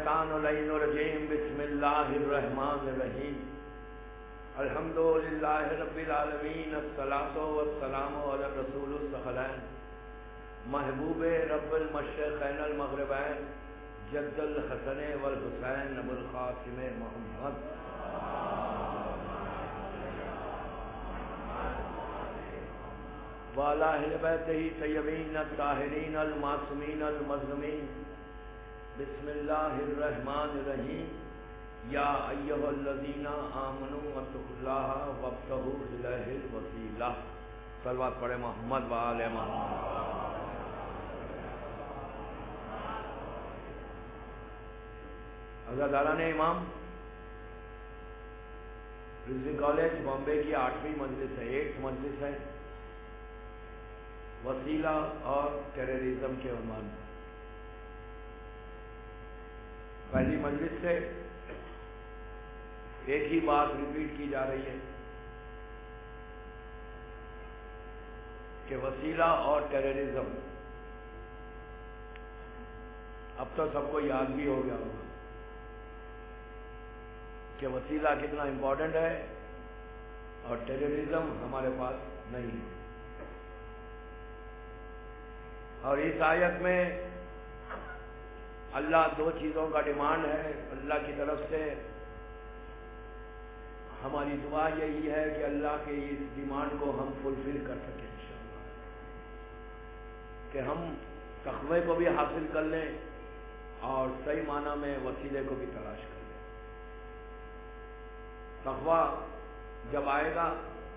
الشیطان اللعین الرجیم بسم اللہ الرحمن الرحیم الحمدللہ رب العالمین الصلاۃ والسلام علی الرسول الثقلین محبوب رب المشرقین المغربین جد الحسن والحسین ابو القاسم محمد وعلی اہل بیتہ طیبین الطاہرین المعصومین المظلومین بسم اللہ الرحمن الرحیم یا ایھا الذین آمنوا اتقوا اللہ وابتغوا الیہ الوسیلہ. صلوات پڑھے محمد وآل محمد. حضرت امام رضوی کالج بامبے کی 8ویں مجلس ہے، 8 مجلس ہے، وسیلہ اور ٹیررزم کے عنوان. پہلی مجلس سے ایک ہی بات ریپیٹ کی جا رہی ہے کہ وسیلہ اور ٹیررزم. اب تو سب کو یاد بھی ہو گیا ہوگا کہ وسیلہ کتنا امپورٹنٹ ہے اور ٹیررزم ہمارے پاس نہیں ہے. اور اس آیت میں اللہ 2 چیزوں کا ڈیمانڈ ہے اللہ کی طرف سے. ہماری دعا یہی ہے کہ اللہ کے اس ڈیمانڈ کو ہم فلفل کر سکیں انشاءاللہ، کہ ہم تقوی کو بھی حاصل کر لیں اور صحیح معنی میں وسیلے کو بھی تلاش کر لیں. تقوی جب آئے گا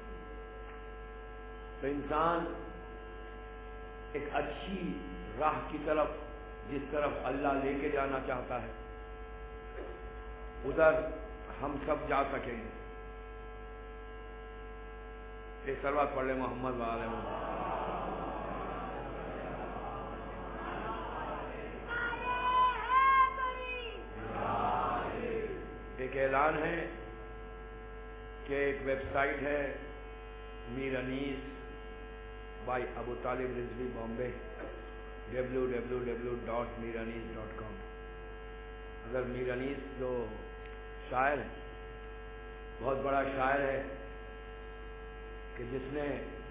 تو انسان ایک اچھی راہ کی طرف، جس طرف اللہ لے کے جانا چاہتا ہے، ادھر ہم سب جا سکیں گے. ایک صلوات پڑھ لیں محمد وآلہ محمد. ایک اعلان ہے کہ ایک ویب سائٹ ہے میر انیس بائی ابو طالب رضوی بامبے www.miranis.com. اگر میر انیس جو شاعر ہے، بہت بڑا شاعر ہے کہ جس نے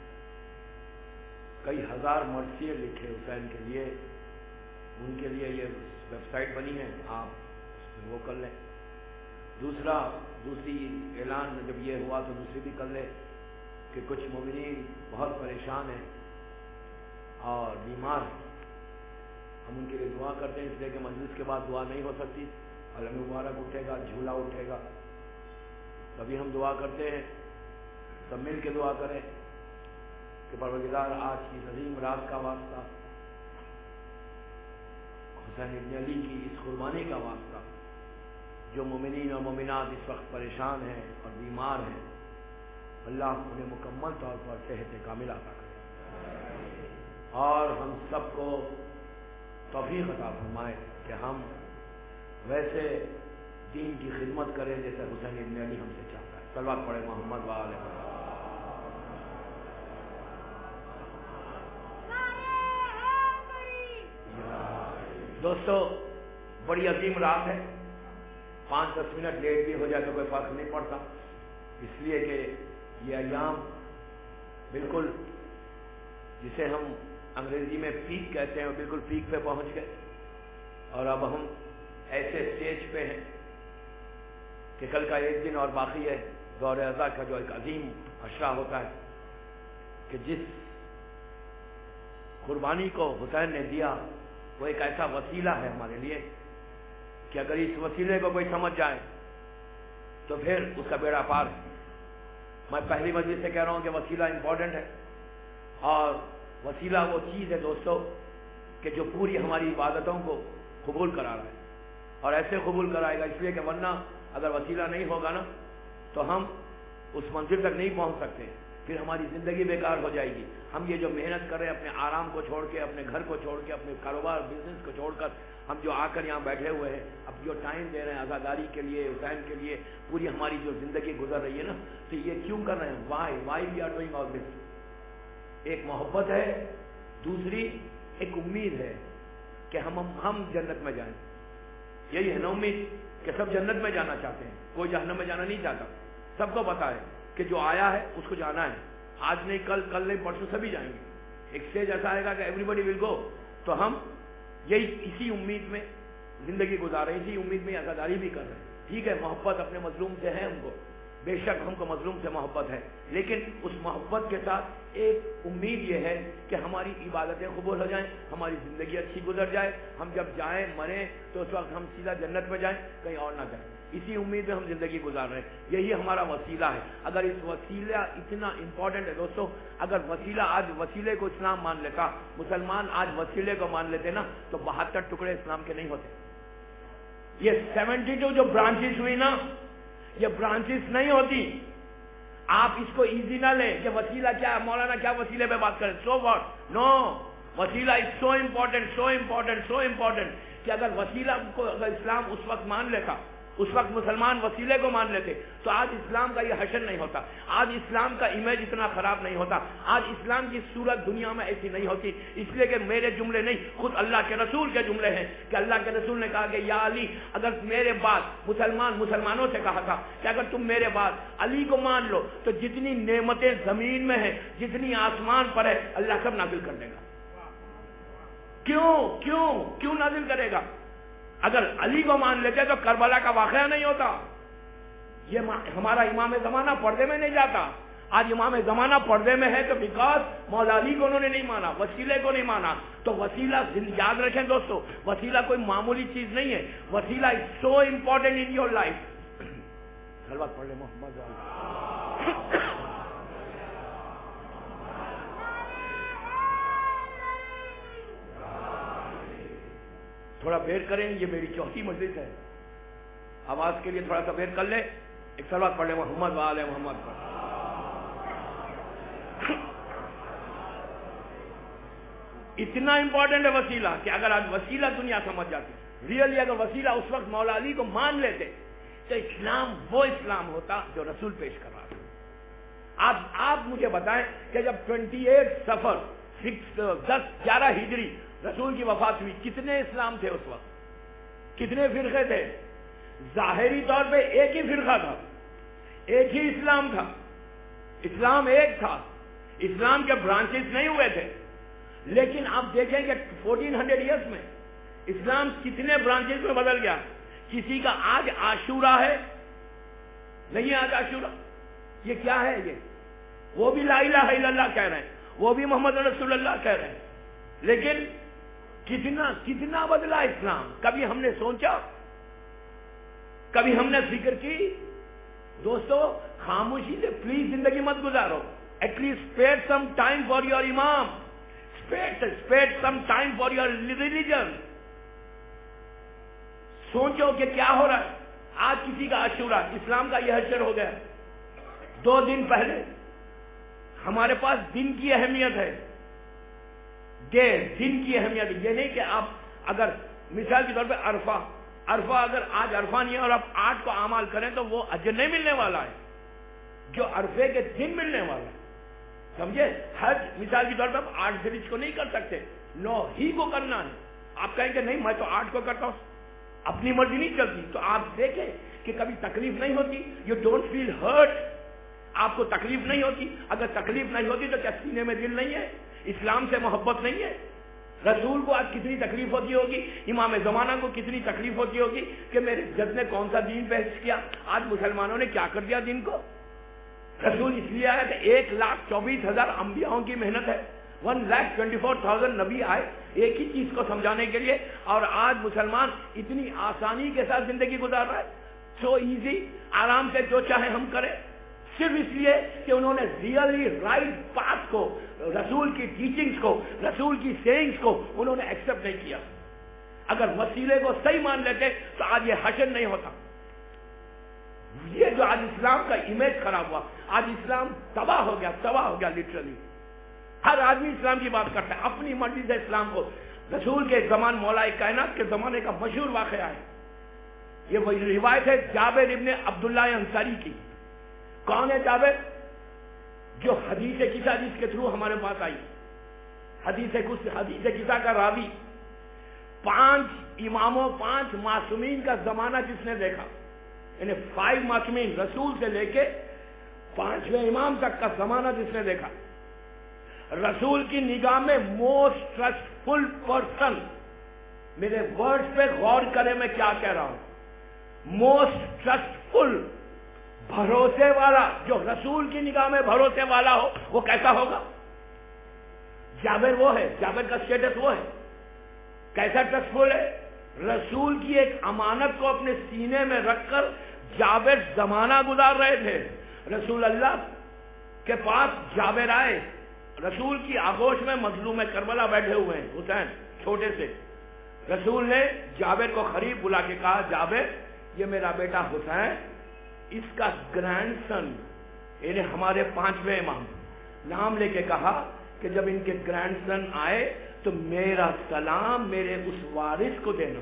کئی ہزار مرثیے لکھے حسین کے لیے، ان کے لیے یہ ویب سائٹ بنی ہے، آپ اس میں وہ کر لیں. دوسری اعلان جب یہ ہوا تو دوسری بھی کر لیں کہ کچھ مومنین بہت پریشان ہیں اور بیمار ہیں. ہم ان کے لیے دعا کرتے ہیں، اس لیے کہ مجلس کے بعد دعا نہیں ہو سکتی. علم مبارک اٹھے گا، جھولا اٹھے گا، تبھی ہم دعا کرتے ہیں. سب مل کے دعا کریں کہ پروردگار آج کی عظیم رات کا واسطہ، حسین ابن علی کی اس قربانی کا واسطہ، جو مومنین اور مومنات اس وقت پریشان ہیں اور بیمار ہیں، اللہ انہیں مکمل طور پر صحت کامل عطا کرے اور ہم سب کو توفیق عطا فرمائے کہ ہم ویسے دین کی خدمت کریں جیسے حسین ابن علی ہم سے چاہتا ہے. صلوات پڑھے محمد وآلہ محمد. دوستو بڑی عظیم رات ہے. 5-10 منٹ لیٹ بھی ہو جائے تو کوئی فرق نہیں پڑتا، اس لیے کہ یہ ایام بالکل جسے ہم انگریزی میں پیک کہتے ہیں، بالکل پیک پہ پہنچ گئے. اور اب ہم ایسے اسٹیج پہ ہیں کہ کل کا ایک دن اور باقی ہے. دور ازا کا جو ایک عظیم اشرا ہوتا ہے کہ جس قربانی کو حسین نے دیا وہ ایک ایسا وسیلہ ہے ہمارے لیے کہ اگر اس وسیلے کو کوئی سمجھ جائے تو پھر اس کا بیڑا پار ہے. میں پہلی مجلس سے کہہ رہا ہوں کہ وسیلہ امپورٹنٹ ہے، اور وسیلہ وہ چیز ہے دوستو کہ جو پوری ہماری عبادتوں کو قبول کرا رہا ہے، اور ایسے قبول کرائے گا، اس لیے کہ ورنہ اگر وسیلہ نہیں ہوگا نا تو ہم اس منزل تک نہیں پہنچ سکتے، پھر ہماری زندگی بیکار ہو جائے گی. ہم یہ جو محنت کر رہے ہیں اپنے آرام کو چھوڑ کے، اپنے گھر کو چھوڑ کے، اپنے کاروبار بزنس کو چھوڑ کر ہم جو آ کر یہاں بیٹھے ہوئے ہیں، اب جو ٹائم دے رہے ہیں آزاداری کے لیے، حسین کے لیے، پوری ہماری جو زندگی گزر رہی ہے نا، تو یہ کیوں کر رہے ہیں؟ Why we are doing all this. ایک محبت ہے، دوسری ایک امید ہے کہ ہم جنت میں جائیں. یہی ہے نا امید کہ سب جنت میں جانا چاہتے ہیں, کوئی جہنم میں جانا نہیں چاہتا. سب کو پتا ہے کہ جو آیا ہے اس کو جانا ہے, آج نہیں کل, کل نہیں پرسوں سبھی جائیں گے. ایک اسٹیج ایسا آئے گا کہ ایوری بڈی ول گو. تو ہم یہی اسی امید میں زندگی گزار رہے ہیں, اسی امید میں عزاداری بھی کر رہے ہیں. ٹھیک ہے, محبت اپنے مظلوم سے ہے ہم کو, بے شک ہم کو مظلوم سے محبت ہے, لیکن اس محبت کے ساتھ ایک امید یہ ہے کہ ہماری عبادتیں قبول ہو جائیں, ہماری زندگی اچھی گزر جائے, ہم جب جائیں مریں تو اس وقت ہم سیدھا جنت میں جائیں, کہیں اور نہ جائیں. اسی امید میں ہم زندگی گزار رہے ہیں. یہی ہمارا وسیلہ ہے. اگر اس وسیلہ اتنا امپورٹنٹ ہے دوستو, اگر وسیلہ آج وسیلے کو اسلام مان لیتا, مسلمان آج وسیلے کو مان لیتے نا, تو 72 ٹکڑے اسلام کے نہیں ہوتے. یہ 72 جو برانچز ہوئی نا, یہ برانچز نہیں ہوتی. آپ اس کو ایزی نہ لیں کہ وسیلہ کیا ہے, مولانا کیا وسیلے پہ بات کریں, سو واٹ, نو. وسیلہ is so important, so important, so important کہ اگر وسیلہ کو اگر اسلام اس وقت مان لیتا, اس وقت مسلمان وسیلے کو مان لیتے, تو آج اسلام کا یہ حشر نہیں ہوتا, آج اسلام کا امیج اتنا خراب نہیں ہوتا, آج اسلام کی صورت دنیا میں ایسی نہیں ہوتی. اس لیے کہ میرے جملے نہیں, خود اللہ کے رسول کے جملے ہیں کہ اللہ کے رسول نے کہا کہ یا علی, اگر میرے بعد مسلمانوں سے کہا تھا کہ اگر تم میرے بعد علی کو مان لو تو جتنی نعمتیں زمین میں ہیں, جتنی آسمان پر ہے, اللہ سب نازل کر دے گا. کیوں نازل کرے گا؟ اگر علی کو مان لیتے تو کربلا کا واقعہ نہیں ہوتا. یہ ہمارا امام زمانہ پردے میں نہیں جاتا. آج امام زمانہ پردے میں ہے تو بیکاز مولا علی کو انہوں نے نہیں مانا, وسیلے کو نہیں مانا. تو وسیلہ یاد رکھیں دوستو, وسیلہ کوئی معمولی چیز نہیں ہے. وسیلہ is so important in your life. صلوات پڑھ لیں محمد. تھوڑا ویٹ کریں, یہ میری چوتھی مجلس ہے, آواز کے لیے تھوڑا سا ویٹ کر لیں. ایک صلوات پڑھ لیں محمد و آل محمد پر. اتنا امپورٹنٹ ہے وسیلہ کہ اگر آج وسیلہ دنیا سمجھ جاتی, ریئلی اگر وسیلہ اس وقت مولا علی کو مان لیتے, تو اسلام وہ اسلام ہوتا جو رسول پیش کر رہا تھا. آپ مجھے بتائیں کہ جب 28 صفر 10-11 ہجری رسول کی وفات ہوئی, کتنے اسلام تھے اس وقت, کتنے فرقے تھے؟ ظاہری طور پہ ایک ہی فرقہ تھا, ایک ہی اسلام تھا. اسلام ایک تھا, اسلام کے برانچز نہیں ہوئے تھے. لیکن آپ دیکھیں کہ 1400 ایئرس میں اسلام کتنے برانچز میں بدل گیا. کسی کا آج عاشورہ ہے, نہیں آج عاشورہ, یہ کیا ہے؟ یہ وہ بھی لا الہ الا اللہ کہہ رہے ہیں, وہ بھی محمد رسول اللہ کہہ رہے ہیں, لیکن کتنا بدلا اسلام. کبھی ہم نے سوچا, کبھی ہم نے فکر کی؟ دوستو خاموشی سے پلیز زندگی مت گزارو. At least spare some time for your امام, spare some time for your religion. سوچو کہ کیا ہو رہا ہے. آج کسی کا عاشورہ, اسلام کا یہ حشر ہو گیا. 2 دن پہلے ہمارے پاس دن کی اہمیت ہے, دن کی اہمیت. یہ نہیں کہ آپ اگر مثال کے طور پہ عرفہ اگر آج عرفہ نہیں ہے اور آپ 8 کو اعمال کریں تو وہ اجر نہیں ملنے والا ہے جو عرفے کے دن ملنے والا ہے. سمجھے؟ حج مثال کے طور پہ آپ 8 ذی کو نہیں کر سکتے, 9 ہی کو کرنا ہے. آپ کہیں کہ نہیں میں تو 8 کو کرتا ہوں, اپنی مرضی نہیں چلتی. تو آپ دیکھیں کہ کبھی تکلیف نہیں ہوتی. یو ڈونٹ فیل ہرٹ, آپ کو تکلیف نہیں ہوتی. اگر تکلیف نہیں ہوتی تو کیا سینے میں دل نہیں ہے؟ اسلام سے محبت نہیں ہے؟ رسول کو آج کتنی تکلیف ہوتی ہوگی, امام زمانہ کو کتنی تکلیف ہوتی ہوگی کہ میرے جد نے کون سا دین پیش کیا, آج مسلمانوں نے کیا کر دیا دین کو. رسول اس لیے آیا کہ 1,24,000 انبیاءوں کی محنت ہے, 1,24,000 نبی آئے ایک ہی چیز کو سمجھانے کے لیے, اور آج مسلمان اتنی آسانی کے ساتھ زندگی گزار رہا ہے. سو ایزی, آرام سے جو چاہے ہم کریں, صرف اس لیے کہ انہوں نے ریئلی رائٹ پاتھ کو, رسول کی ٹیچنگز کو, رسول کی سیئنگز کو انہوں نے ایکسپٹ نہیں کیا. اگر وسیلے کو صحیح مان لیتے تو آج یہ حشر نہیں ہوتا. یہ جو آج اسلام کا امیج خراب ہوا, آج اسلام تباہ ہو گیا لٹرلی. ہر آدمی اسلام کی بات کرتا ہے اپنی مرضی سے اسلام کو. رسول کے زمان مولا کائنات کے زمانے کا مشہور واقعہ ہے. یہ وہی روایت ہے جابر ابن عبداللہ انصاری کی. کون ہے جابر؟ جو حدیث کسا جس کے تھرو ہمارے پاس آئی, حدیث کسا کا راوی. 5 اماموں 5 معصومین کا زمانہ جس نے دیکھا، یعنی 5 معصومین رسول سے لے کے 5ویں امام تک کا زمانہ جس نے دیکھا، رسول کی نگاہ میں موسٹ ٹرسٹفل پرسن، میرے ورڈز پہ غور کرے میں کیا کہہ رہا ہوں، موسٹ ٹرسٹفل، بھروسے والا، جو رسول کی نگاہ میں بھروسے والا ہو وہ کیسا ہوگا؟ جابر وہ ہے، جابر کا سٹیٹس وہ ہے، کیسا ٹرسٹفل ہے؟ رسول کی ایک امانت کو اپنے سینے میں رکھ کر جابر زمانہ گزار رہے تھے. رسول اللہ کے پاس جابر آئے، رسول کی آغوش میں مظلوم کربلا بیٹھے ہوئے ہیں حسین چھوٹے سے. رسول نے جابر کو قریب بلا کے کہا، جابر یہ میرا بیٹا حسین، اس کا گرینڈ سن، یعنی ہمارے 5ویں امام، نام لے کے کہا کہ جب ان کے گرینڈ سن آئے تو میرا سلام میرے اس وارث کو دینا.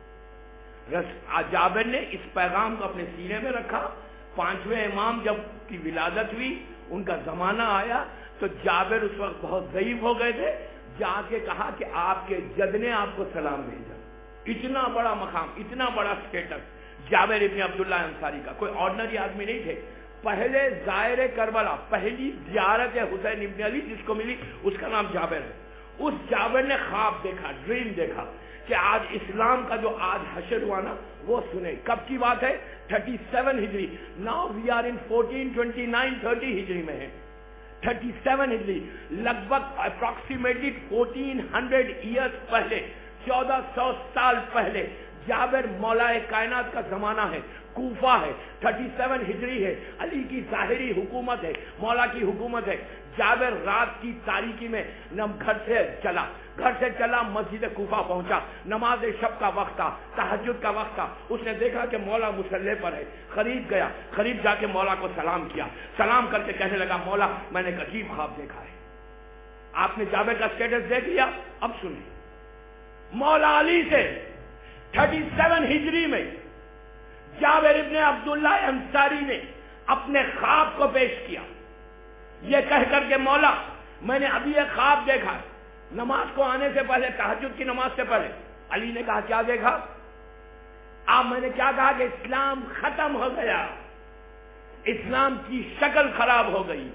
جابر نے اس پیغام کو اپنے سینے میں رکھا. 5ویں امام جب کی ولادت ہوئی، ان کا زمانہ آیا تو جابر اس وقت بہت ضعیف ہو گئے تھے، جا کے کہا کہ آپ کے جد نے آپ کو سلام بھیجا. اتنا بڑا مقام، اتنا بڑا سٹیٹس جابر ابن عبداللہ انصاری کا. کوئی آرڈنری آدمی نہیں تھے. پہلے زائر کربلا، پہلی زیارت حسین ابن علی جس کو ملی، اس کا نام جابر ہے. اس جابر نے خواب دیکھا، ڈریم دیکھا کہ آج اسلام کا جو آج حشر ہوا نا وہ سنے. کب کی بات ہے؟ 37 ہجری. ناؤ وی آر ان 1429 30 ہجری میں ہے. 37 ہجری، لگ بھگ اپروکسیمیٹلی 1400 ایئرز پہلے، 1400 سال پہلے. جابر مولا کائنات کا زمانہ ہے، کوفہ ہے، 37 ہجری ہے، علی کی ظاہری حکومت ہے، مولا کی حکومت ہے. جابر رات کی تاریکی میں گھر سے چلا مسجد کوفہ پہنچا. نماز شب کا وقت تھا، تہجد کا وقت تھا. اس نے دیکھا کہ مولا مصلی پر ہے. قریب جا کے مولا کو سلام کیا. سلام کر کے کہنے لگا، مولا میں نے ایک عجیب خواب دیکھا ہے. آپ نے جابر کا سٹیٹس دیکھ لیا؟ اب سنیں. مولا علی سے 37 ہجری میں جابر ابن عبداللہ انصاری نے اپنے خواب کو پیش کیا، یہ کہہ کر کے، مولا میں نے ابھی ایک خواب دیکھا نماز کو آنے سے پہلے، تہجد کی نماز سے پہلے. علی نے کہا کیا دیکھا؟ میں نے کیا کہا کہ اسلام ختم ہو گیا، اسلام کی شکل خراب ہو گئی.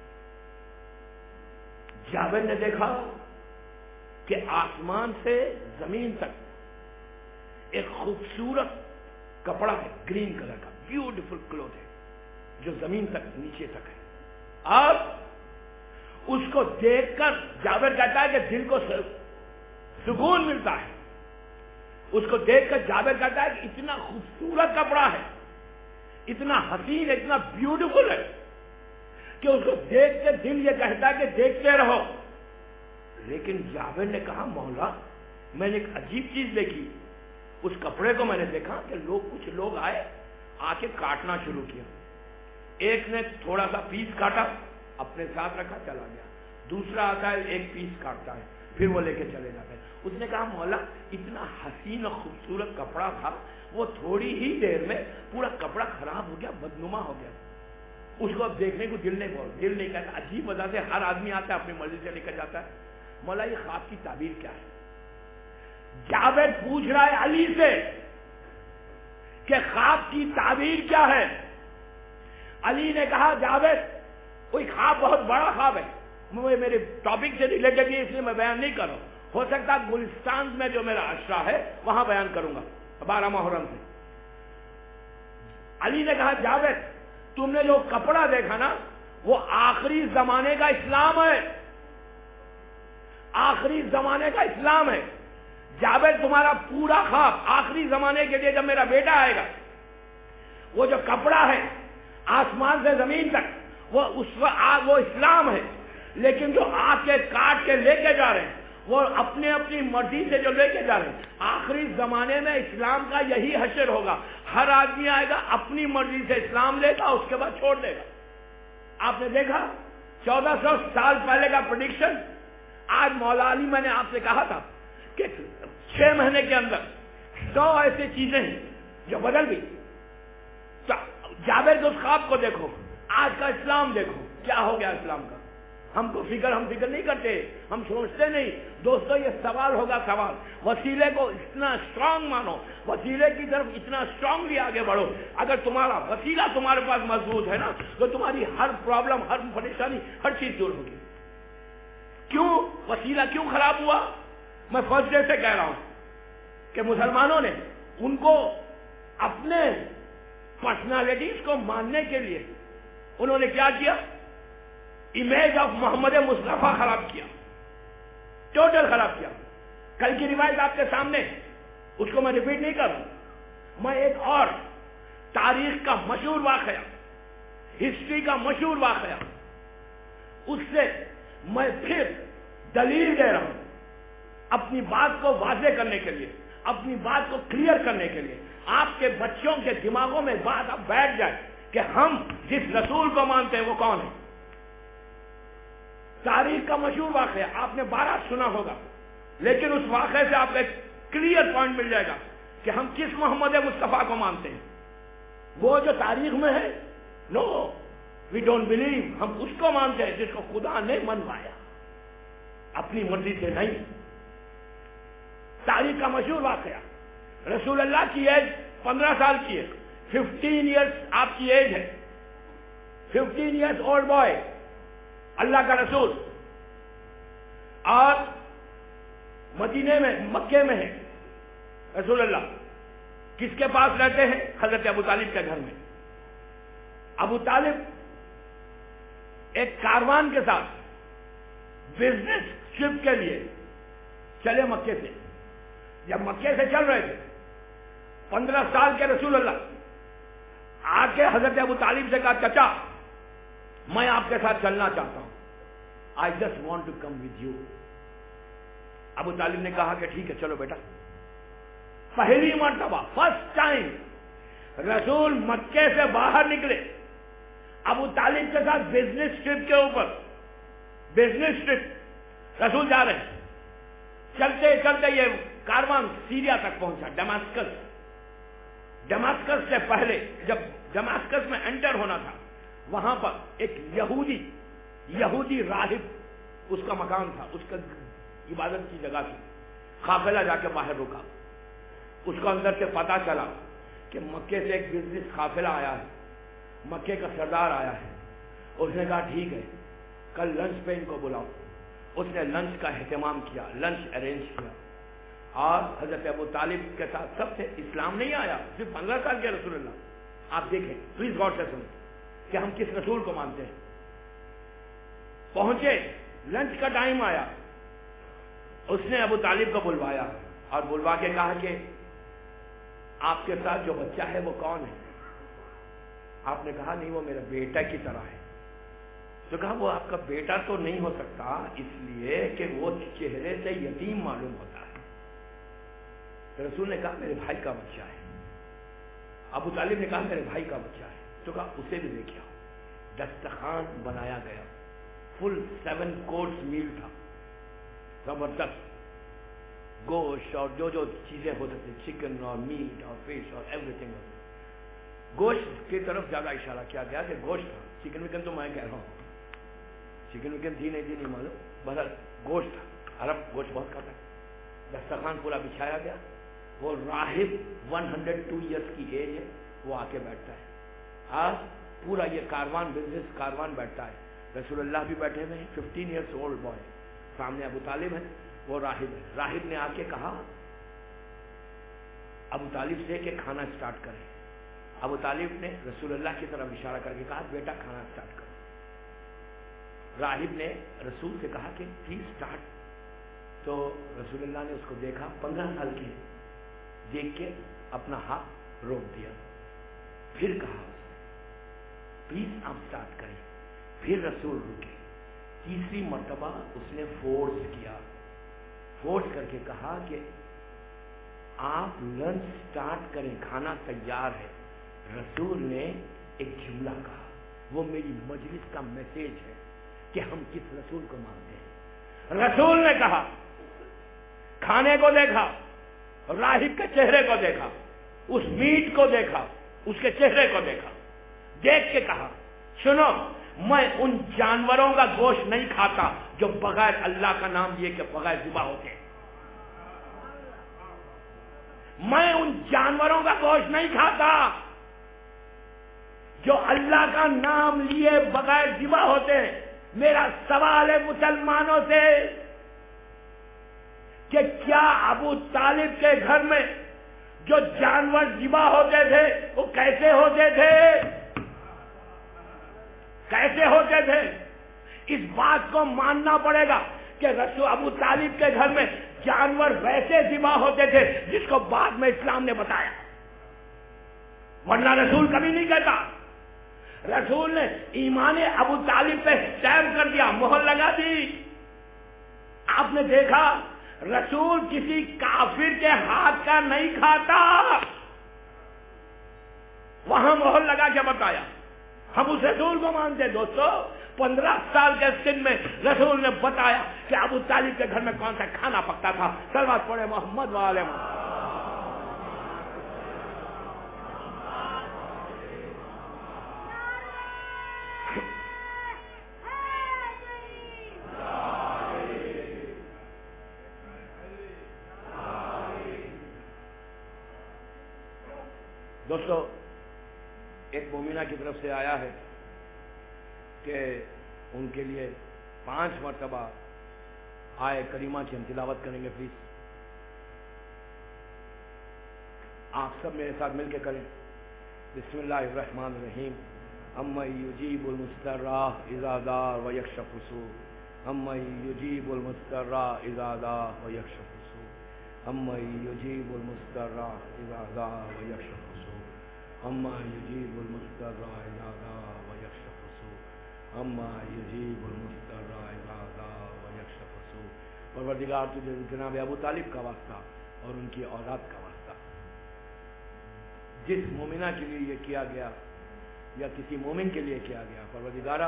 جابر نے دیکھا کہ آسمان سے زمین تک ایک خوبصورت کپڑا ہے، گرین کلر کا، بیوٹیفل کلوتھ ہے، جو زمین تک نیچے تک ہے. اب اس کو دیکھ کر جابر کہتا ہے کہ دل کو سکون ملتا ہے. اس کو دیکھ کر جابر کہتا ہے کہ اتنا خوبصورت کپڑا ہے، اتنا حسین، اتنا بیوٹیفل ہے کہ اس کو دیکھ کے دل یہ کہتا ہے کہ دیکھتے رہو. لیکن جابر نے کہا، مولا میں نے ایک عجیب چیز دیکھی. اس کپڑے کو میں نے دیکھا کہ کچھ لوگ آئے، آ کے کاٹنا شروع کیا. ایک نے تھوڑا سا پیس کاٹا، اپنے ساتھ رکھا، چلا گیا. دوسرا آتا ہے، ایک پیس کاٹتا ہے، پھر وہ لے کے چلے جاتا ہے. اس نے کہا، مولا اتنا حسین اور خوبصورت کپڑا تھا، وہ تھوڑی ہی دیر میں پورا کپڑا خراب ہو گیا، بدنما ہو گیا. اس کو اب دیکھنے کو دل نہیں کہتا. عجیب وجہ سے ہر آدمی آتا ہے، اپنی مرضی سے لے کر جاتا ہے. مولا یہ خواب کی تعبیر کیا ہے؟ جابر پوچھ رہا ہے علی سے کہ خواب کی تعبیر کیا ہے. علی نے کہا، جابر کوئی خواب بہت بڑا خواب ہے، میرے ٹاپک سے ریلیٹڈ ہے، اس لیے میں بیان نہیں کر رہا ہوں. ہو سکتا ہے گلستان میں جو میرا عشرہ ہے وہاں بیان کروں گا 12 محرم سے. علی نے کہا، جابر تم نے جو کپڑا دیکھا نا وہ آخری زمانے کا اسلام ہے، آخری زمانے کا اسلام ہے. جابر تمہارا پورا خواب آخری زمانے کے لیے، جب میرا بیٹا آئے گا، وہ جو کپڑا ہے آسمان سے زمین تک وہ اسلام ہے. لیکن جو آ کے کاٹ کے لے کے جا رہے ہیں وہ اپنی مرضی سے جو لے کے جا رہے ہیں، آخری زمانے میں اسلام کا یہی حشر ہوگا. ہر آدمی آئے گا، اپنی مرضی سے اسلام لے گا، اس کے بعد چھوڑ دے گا. آپ نے دیکھا 1400 سال پہلے کا پریڈکشن. آج مولا علی، میں نے آپ سے کہا تھا کہ 6 مہینے کے اندر 100 ایسی چیزیں ہیں جو بدل گئی. جابر کے اس خواب کو دیکھو، آج کا اسلام دیکھو کیا ہو گیا اسلام کا. ہم فکر نہیں کرتے، ہم سوچتے نہیں۔ دوستو یہ سوال ہوگا، سوال وسیلے کو اتنا اسٹرانگ مانو، وسیلے کی طرف اتنا اسٹرانگلی آگے بڑھو۔ اگر تمہارا وسیلہ تمہارے پاس مضبوط ہے نا تو تمہاری ہر پرابلم، ہر پریشانی، ہر چیز دور ہوگی۔ کیوں وسیلہ کیوں خراب ہوا؟ میں فرسٹ ڈے سے کہہ رہا ہوں کہ مسلمانوں نے ان کو اپنے پرسنالٹیز کو ماننے کے لیے انہوں نے کیا کیا؟ امیج آف محمد مصطفیٰ خراب کیا، ٹوٹل خراب کیا۔ کل کی روایت آپ کے سامنے، اس کو میں ریپیٹ نہیں کروں، میں ایک اور تاریخ کا مشہور واقعہ، ہسٹری کا مشہور واقعہ، اس سے میں پھر دلیل دے رہا ہوں اپنی بات کو واضح کرنے کے لیے، اپنی بات کو کلیئر کرنے کے لیے، آپ کے بچوں کے دماغوں میں بات اب بیٹھ جائے کہ ہم جس رسول کو مانتے ہیں وہ کون ہے۔ تاریخ کا مشہور واقعہ آپ نے 12 سنا ہوگا، لیکن اس واقعے سے آپ کو ایک کلیئر پوائنٹ مل جائے گا کہ ہم کس محمد مصطفیٰ کو مانتے ہیں۔ وہ جو تاریخ میں ہے، نو وی ڈونٹ بلیو، ہم اس کو مانتے ہیں جس کو خدا نے منوایا، اپنی مرضی سے نہیں۔ تاریخ کا مشہور واقعہ، رسول اللہ کی ایج 15 سال کی ہے، 15 ایئرس آپ کی ایج ہے، 15 ایئرس اولڈ بوائے، اللہ کا رسول، اور مدینے میں، مکے میں ہے رسول اللہ۔ کس کے پاس رہتے ہیں؟ حضرت ابو طالب کے گھر میں۔ ابو طالب ایک کاروان کے ساتھ بزنس ٹرپ کے لیے چلے مکے سے۔ جب مکے سے چل رہے تھے، 15 سال کے رسول اللہ آ کے حضرت ابو طالب سے کہا، چچا میں آپ کے ساتھ چلنا چاہتا ہوں، I just want to come with you۔ ابو طالب نے کہا کہ ٹھیک ہے چلو بیٹا۔ پہلی مرتبہ، فرسٹ ٹائم رسول مکے سے باہر نکلے ابو طالب کے ساتھ بزنس ٹرپ کے اوپر، بزنس ٹرپ، رسول جا رہے ہیں۔ چلتے چلتے یہ کاروان سیریا تک پہنچا، ڈماسکس۔ ڈماسکس سے پہلے جب ڈماسکس میں انٹر ہونا تھا، وہاں پر ایک یہودی راہب، اس کا مکان تھا، اس کا عبادت کی جگہ تھی۔ قافلہ جا کے باہر رکا، اس کو اندر سے پتا چلا کہ مکے سے ایک بزنس قافلہ آیا ہے، مکے کا سردار آیا ہے۔ اس نے کہا ٹھیک ہے کل لنچ پہ ان کو بلاؤ۔ اس نے لنچ کا اہتمام کیا، لنچ ارینج کیا، اور حضرت ابو طالب کے ساتھ سب سے۔ اسلام نہیں آیا، صرف 15 سال کے رسول اللہ۔ آپ دیکھیں پلیز غور سے سنیں کہ ہم کس رسول کو مانتے ہیں۔ پہنچے، لنچ کا ٹائم آیا، اس نے ابو طالب کو بلوایا اور بلوا کے کہا کہ آپ کے ساتھ جو بچہ ہے وہ کون ہے؟ آپ نے کہا نہیں وہ میرا بیٹا کی طرح ہے۔ تو کہا وہ آپ کا بیٹا تو نہیں ہو سکتا، اس لیے کہ وہ چہرے سے یتیم معلوم ہوتا ہے۔ تو رسول نے کہا میرے بھائی کا بچہ ہے۔ ابو طالب نے کہا میرے بھائی کا بچہ ہے۔ تو کہا اسے بھی لے کے آؤ۔ دسترخوان بنایا گیا، فل 7 کورس میل تھا، زبردست گوشت اور جو جو چیزیں ہو سکتی، چکن اور میٹ اور فش اور ایوری تھنگ۔ گوشت کی طرف زیادہ اشارہ کیا گیا کہ گوشت تھا، چکن وکن تو میں کہہ رہا ہوں، چکن وکن تھی نہیں معلوم، بہرحال گوشت تھا، عرب گوشت بہت کھاتا ہے۔ دسترخوان پورا بچھایا گیا، وہ راہب 102 ایئرس کی ایج ہے، وہ آ کے بیٹھتا ہے۔ آج پورا یہ کاروان، بزنس کاروان بیٹھتا ہے، رسول اللہ بھی بیٹھے ہوئے ہیں، 15 ایئرس اولڈ بوائے، سامنے ابو طالب ہے، وہ راہب ہے۔ راہب نے آ کے کہا ابو طالب سے کہ کھانا اسٹارٹ کریں۔ ابو طالب نے رسول اللہ کی طرف اشارہ کر کے کہا بیٹا کھانا اسٹارٹ کرو۔ راہب نے رسول سے کہا کہ پلیز اسٹارٹ۔ تو رسول اللہ نے اس کو دیکھا، 15 سال کے، دیکھ کے اپنا ہاتھ روک دیا، پھر کہا پلیز آپ اسٹارٹ کریں۔ پھر رسول رکے، تیسری مرتبہ اس نے فورس کیا، فورس کر کے کہا کہ آپ لنچ اسٹارٹ کریں، کھانا تیار ہے۔ رسول نے ایک جملہ کہا، وہ میری مجلس کا میسج ہے کہ ہم کس رسول کو مانتے ہیں۔ رسول نے کہا، کھانے کو دیکھا، راہب کے چہرے کو دیکھا، اس میٹ کو دیکھا، اس کے چہرے کو دیکھا، دیکھ کے کہا سنو میں ان جانوروں کا گوشت نہیں کھاتا جو بغیر اللہ کا نام لیے کہ بغیر ذبح ہوتے ہیں. میں ان جانوروں کا گوشت نہیں کھاتا جو اللہ کا نام لیے بغیر ذبح ہوتے ہیں. میرا سوال ہے مسلمانوں سے کہ کیا ابو طالب کے گھر میں جو جانور ذبح ہوتے تھے وہ کیسے ہوتے تھے؟ کیسے ہوتے تھے؟ اس بات کو ماننا پڑے گا کہ رسول ابو طالب کے گھر میں جانور ویسے ذبح ہوتے تھے جس کو بعد میں اسلام نے بتایا، ورنہ رسول کبھی نہیں کہتا. رسول نے ایمان ابو طالب پہ اسٹیمپ کر دیا، مہر لگا دی. آپ نے دیکھا رسول کسی کافر کے ہاتھ کا نہیں کھاتا، وہاں مہر لگا کے بتایا. ہم اس رسول کو مانتے دوستو. 15 سال کے سن میں رسول نے بتایا کہ ابو طالب کے گھر میں کون سا کھانا پکتا تھا. صلوات پڑھے محمد والے محمد. دوستو ایک مومنہ کی طرف سے آیا ہے کہ ان کے لیے 5 مرتبہ آئے کریمہ کی ہم تلاوت کریں گے. پلیز آپ سب میرے ساتھ مل کے کریں. بسم اللہ الرحمن الرحیم. اما یجیب المضطر اذا دعا ویکشف السوء. اما یجیب المضطر اذا دعا ویکشف السوء. اما یجیب المضطر اذا دعا ویکشف السوء. اما یجیب المضطر اذا دعا ویکشف السوء. اما یجیب المضطر اذا دعا ویکشف السوء. پروردگار تجھے جناب ابو طالب کا واسطہ اور ان کی اولاد کا واسطہ، جس مومنہ کے لیے یہ کیا گیا یا کسی مومن کے لیے کیا گیا، پروردگارہ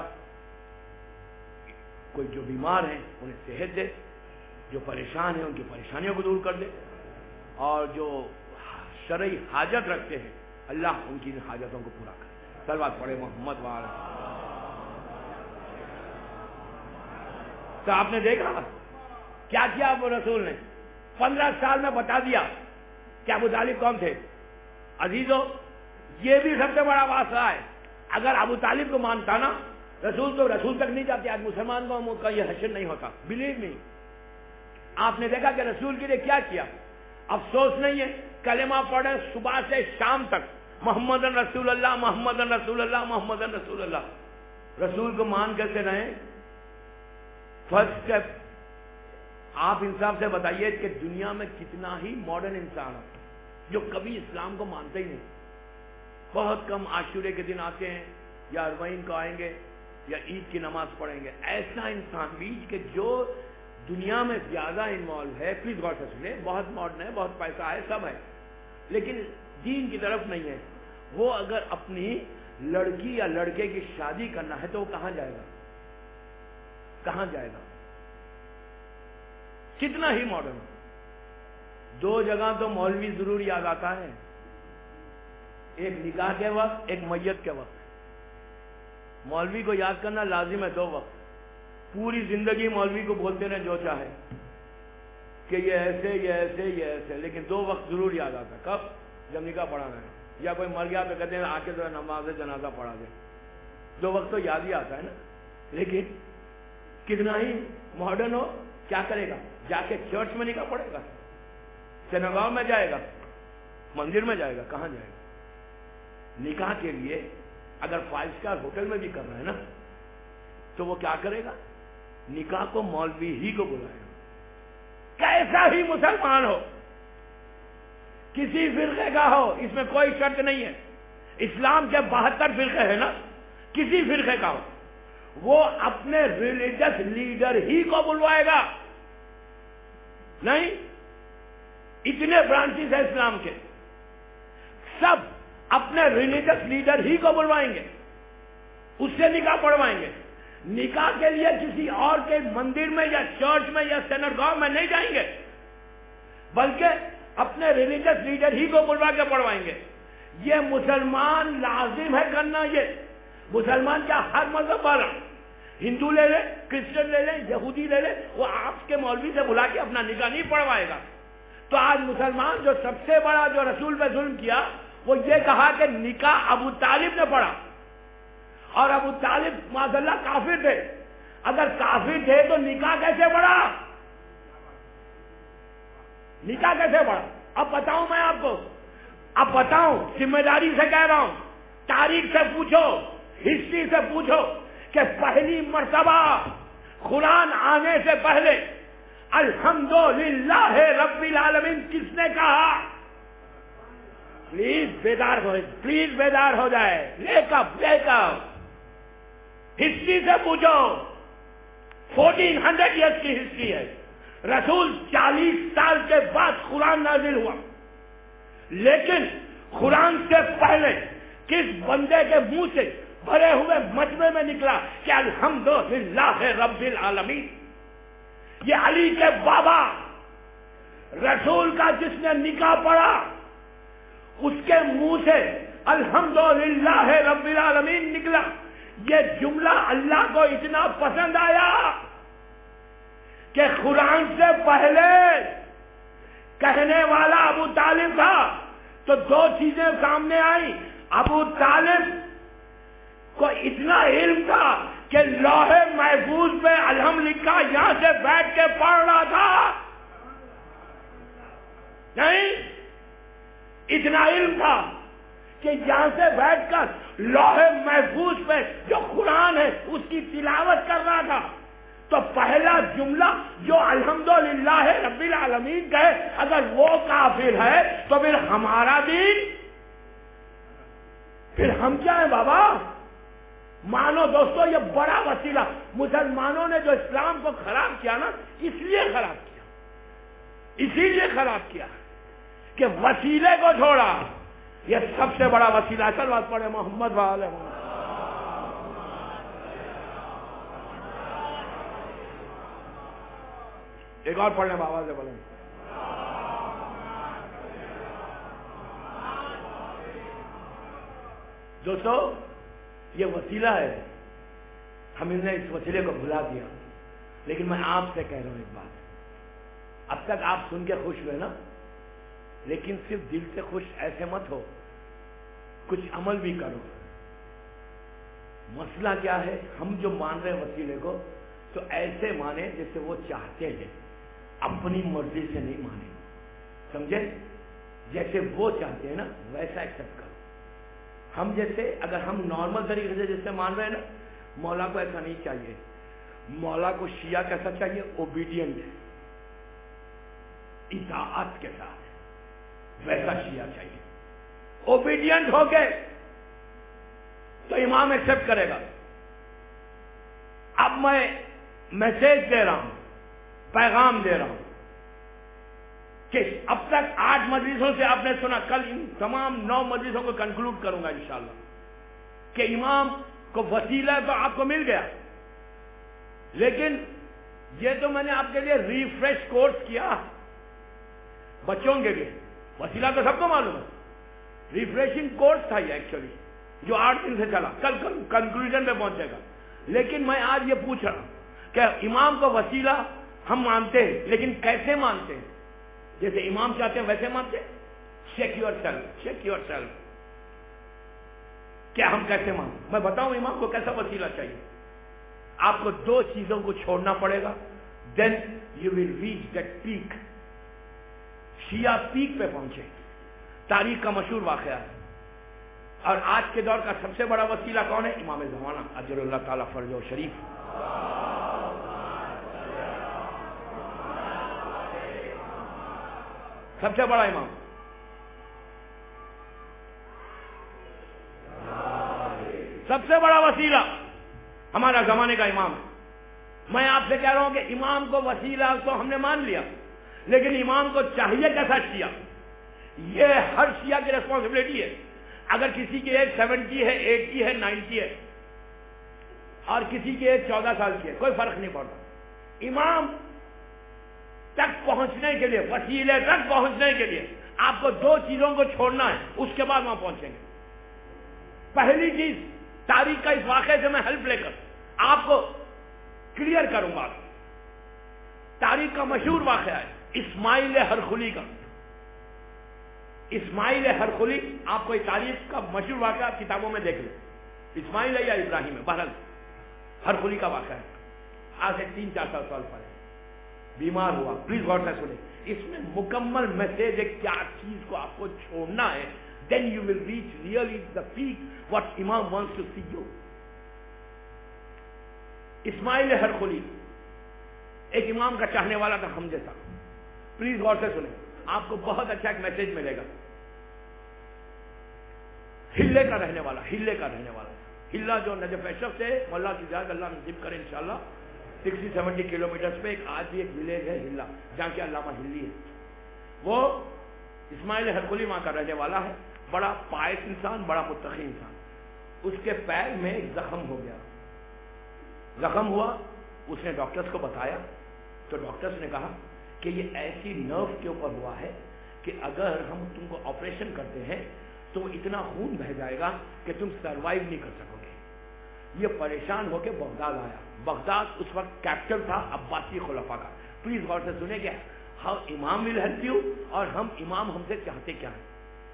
کوئی جو بیمار ہیں انہیں صحت دے، جو پریشان ہیں ان کی پریشانیوں کو دور کر دے، اور جو شرعی حاجت رکھتے ہیں اللہ ان کی حاجتوں کو پورا کرے. صلوات پڑھے محمد وعلی. تو آپ نے دیکھا کیا کیا ابو رسول نے 15 سال میں بتا دیا کہ ابو طالب کون تھے. عزیزو یہ بھی سب سے بڑا واسطہ ہے. اگر ابو طالب کو مانتا نا رسول تو رسول تک نہیں جاتے. آج مسلمان قوموں کا یہ حشر نہیں ہوتا. Believe me. آپ نے دیکھا کہ رسول کے لیے کیا کیا. افسوس نہیں ہے کلمہ پڑھیں صبح سے شام تک محمد رسول اللہ محمد رسول اللہ محمد رسول اللہ. رسول کو مان کیسے رہیں؟ فرسٹ اسٹیپ آپ انصاف سے بتائیے کہ دنیا میں کتنا ہی ماڈرن انسان ہے جو کبھی اسلام کو مانتے ہی نہیں. بہت کم عاشورے کے دن آتے ہیں یا اربعین کو آئیں گے یا عید کی نماز پڑھیں گے. ایسا انسان بھی کہ جو دنیا میں زیادہ انوالو ہے، پلیز غور سے سنیں، بہت ماڈرن ہے، بہت پیسہ ہے، سب ہے، لیکن دین کی طرف نہیں ہے. وہ اگر اپنی لڑکی یا لڑکے کی شادی کرنا ہے تو وہ کہاں جائے گا؟ کہاں جائے گا؟ کتنا ہی ماڈرن. 2 جگہ تو مولوی ضرور یاد آتا ہے، ایک نکاح کے وقت، ایک میت کے وقت. مولوی کو یاد کرنا لازم ہے 2 وقت. پوری زندگی مولوی کو بولتے رہے جو چاہے کہ یہ ایسے یہ ایسے یہ ایسے، لیکن 2 وقت ضرور یاد آتا ہے. کب؟ جب نکاح پڑھانا ہے یا کوئی مر گیا تو کہتے ہیں آ کے ذرا نماز جنازہ پڑھا دے. 2 وقت تو یاد ہی آتا ہے نا. لیکن کتنا ہی ماڈرن ہو کیا کرے گا؟ جا کے چرچ میں نکاح پڑھے گا، سینگاؤ میں جائے گا، مندر میں جائے گا، کہاں جائے گا؟ نکاح کے لیے اگر 5 اسٹار ہوٹل میں بھی کر رہا ہے نا تو وہ کیا کرے گا؟ نکاح کو مولوی ہی کو بلائے گا. کیسا ہی مسلمان ہو، کسی فرقے کا ہو، اس میں کوئی شرط نہیں ہے. اسلام کے 72 فرقے ہیں نا، کسی فرقے کا ہو وہ اپنے ریلیجس لیڈر ہی کو بلوائے گا. نہیں، اتنے برانچز ہیں اسلام کے، سب اپنے ریلیجس لیڈر ہی کو بلوائیں گے، اس سے نکاح پڑھوائیں گے. نکاح کے لیے کسی اور کے مندر میں یا چرچ میں یا سینگاؤ میں نہیں جائیں گے، بلکہ اپنے ریلیجس لیڈر ہی کو بلوا کے پڑھوائیں گے. یہ مسلمان لازم ہے کرنا. یہ مسلمان کیا ہر مذہب والا، ہندو لے لے، کرسچن لے لے، یہودی لے لے، وہ آپ کے مولوی سے بلا کے اپنا نکاح نہیں پڑھوائے گا۔ تو آج مسلمان جو سب سے بڑا جو رسول پہ ظلم کیا وہ یہ کہا کہ نکاح ابو طالب نے پڑھا، اور ابو طالب معاذ اللہ کافر تھے۔ اگر کافر تھے تو نکاح کیسے پڑھا؟ نکاح کیسے پڑھا؟ اب بتاؤں میں آپ کو، اب بتاؤں، ذمہ داری سے کہہ رہا ہوں، تاریخ سے پوچھو، ہسٹری سے پوچھو کہ پہلی مرتبہ قرآن آنے سے پہلے الحمدللہ رب العالمین کس نے کہا؟ پلیز بیدار ہو جائے، لیک اپ ہسٹری سے پوچھو، 1400 ایئرس کی ہسٹری ہے۔ رسول 40 سال کے بعد قرآن نازل ہوا، لیکن قرآن سے پہلے کس بندے کے منہ سے بھرے ہوئے مجمع میں نکلا کہ الحمدللہ رب العالمین؟ یہ علی کے بابا رسول کا جس نے نکاح پڑھا اس کے منہ سے الحمدللہ رب العالمین نکلا۔ یہ جملہ اللہ کو اتنا پسند آیا کہ قرآن سے پہلے کہنے والا ابو طالب تھا، تو دو چیزیں سامنے آئی۔ ابو طالب کو اتنا علم تھا کہ لوح محفوظ پہ الحم لکھا، یہاں سے بیٹھ کے پڑھ رہا تھا، نہیں اتنا علم تھا کہ یہاں سے بیٹھ کر لوح محفوظ پہ جو قرآن ہے اس کی تلاوت کر رہا تھا۔ تو پہلا جملہ جو الحمدللہ رب العالمین کہے، اگر وہ کافر ہے تو پھر ہمارا دین، پھر ہم کیا ہیں بابا؟ مانو دوستو، یہ بڑا وسیلہ مسلمانوں نے جو اسلام کو خراب کیا نا، اس لیے خراب کیا، اسی لیے خراب کیا کہ وسیلے کو چھوڑا۔ یہ سب سے بڑا وسیلہ۔ چل بات پڑھے محمد وآلہ محمد۔ ایک اور پڑھ لیں بابا سے بولیں۔ دوستو یہ وسیلہ ہے، ہم نے اس وسیلے کو بھلا دیا، لیکن میں آپ سے کہہ رہا ہوں ایک بات، اب تک آپ سن کے خوش ہوئے نا، لیکن صرف دل سے خوش ایسے مت ہو، کچھ عمل بھی کرو۔ مسئلہ کیا ہے؟ ہم جو مان رہے وسیلے کو تو ایسے مانے جیسے وہ چاہتے ہیں، اپنی مرضی سے نہیں مانے، سمجھے؟ جیسے وہ چاہتے ہیں نا ویسا ایکسپٹ کرو۔ ہم جیسے اگر ہم نارمل طریقے سے جیسے مان رہے ہیں نا، مولا کو ایسا نہیں چاہیے۔ مولا کو شیعہ کیسا چاہیے؟ اوبیڈینٹ، اطاعت کے ساتھ، ویسا شیعہ چاہیے۔ اوبیڈینٹ ہو کے تو امام ایکسپٹ کرے گا۔ اب میں میسج دے رہا ہوں، پیغام دے رہا ہوں کہ اب تک 8 مجلسوں سے آپ نے سنا، کل ان تمام 9 مجلسوں کو کنکلوڈ کروں گا انشاءاللہ، کہ امام کو وسیلہ تو آپ کو مل گیا، لیکن یہ تو میں نے آپ کے لیے ریفریش کورس کیا بچوں کے لیے، وسیلہ تو سب کو معلوم ہے، ریفریشنگ کورس تھا یہ ایکچولی، جو 8 دن سے چلا، کل کنکلوژن پہ پہنچے گا۔ لیکن میں آج یہ پوچھ رہا ہوں کہ امام کو وسیلہ ہم مانتے ہیں، لیکن کیسے مانتے ہیں؟ جیسے امام چاہتے ہیں ویسے مانتے ہیں؟ چیک یور سیلف، کیا ہم کیسے مانتے؟ میں بتاؤں امام کو کیسا وسیلہ چاہیے۔ آپ کو 2 چیزوں کو چھوڑنا پڑے گا، then you will reach that peak. شیعہ پیک پہ پہنچے، تاریخ کا مشہور واقعہ ہے، اور آج کے دور کا سب سے بڑا وسیلہ کون ہے؟ امام زمانہ اجر اللہ تعالیٰ فرج و شریف۔ سب سے بڑا امام، سب سے بڑا وسیلہ ہمارا زمانے کا امام ہے۔ میں آپ سے کہہ رہا ہوں کہ امام کو وسیلہ تو ہم نے مان لیا، لیکن امام کو چاہیے کیسا شیعہ؟ یہ ہر شیعہ کی ریسپانسبلٹی ہے۔ اگر کسی کی ایج 70 ہے، 80 ہے، 90 ہے، اور کسی کی ایج 14 سال کی ہے، کوئی فرق نہیں پڑتا۔ امام تک پہنچنے کے لیے، وسیلے تک پہنچنے کے لیے آپ کو 2 چیزوں کو چھوڑنا ہے، اس کے بعد وہاں پہنچیں گے۔ پہلی چیز تاریخ کا اس واقعے سے میں ہیلپ لے کر آپ کو کلیئر کروں گا. تاریخ کا مشہور واقعہ ہے اسماعیل ہرخلی کا. اسماعیل ہرخلی آپ کو تاریخ کا مشہور واقعہ کتابوں میں دیکھ لیں. اسماعیل ہے یا ابراہیم ہے، بہرحال ہرخلی کا واقعہ ہے. آج سے 3-4 سال پہلے بیمار ہوا. پلیز غور سے سنیں، اس میں مکمل میسج ہے کیا چیز کو آپ کو چھوڑنا ہے. then you will reach really the peak what Imam wants to see you. اسماعیل ہرخلی ایک امام کا چاہنے والا تھا ہم جیسا. پلیز غور سے سنیں، آپ کو بہت اچھا ایک میسج ملے گا. ہلے کا رہنے والا ہلا جو نجف اشرف سے مولا کی زیادہ اللہ نصیب کرے انشاءاللہ 60-70 کلومیٹر پہ آج بھی ایک ولیج ہے ہلا جہاں کے علامہ ہلی ہے. وہ اسماعیل ہرخلی وہاں کا رہنے والا ہے. بڑا پائس انسان، بڑا متقی انسان. اس کے پیر میں ایک زخم ہو گیا. زخم ہوا، اس نے ڈاکٹرز کو بتایا تو ڈاکٹرز نے کہا کہ یہ ایسی نرو کے اوپر ہوا ہے کہ اگر ہم تم کو آپریشن کرتے ہیں تو اتنا خون بہ جائے گا کہ تم سروائیو نہیں کر سکو گے. یہ پریشان ہو کے بغداد آیا. بغداد اس وقت کیپٹل تھا عباسی خلفاء کا. پلیز غور سے سنیں کہ ہم امام ول ہیلپ یو اور ہم امام ہم سے چاہتے کیا ہیں.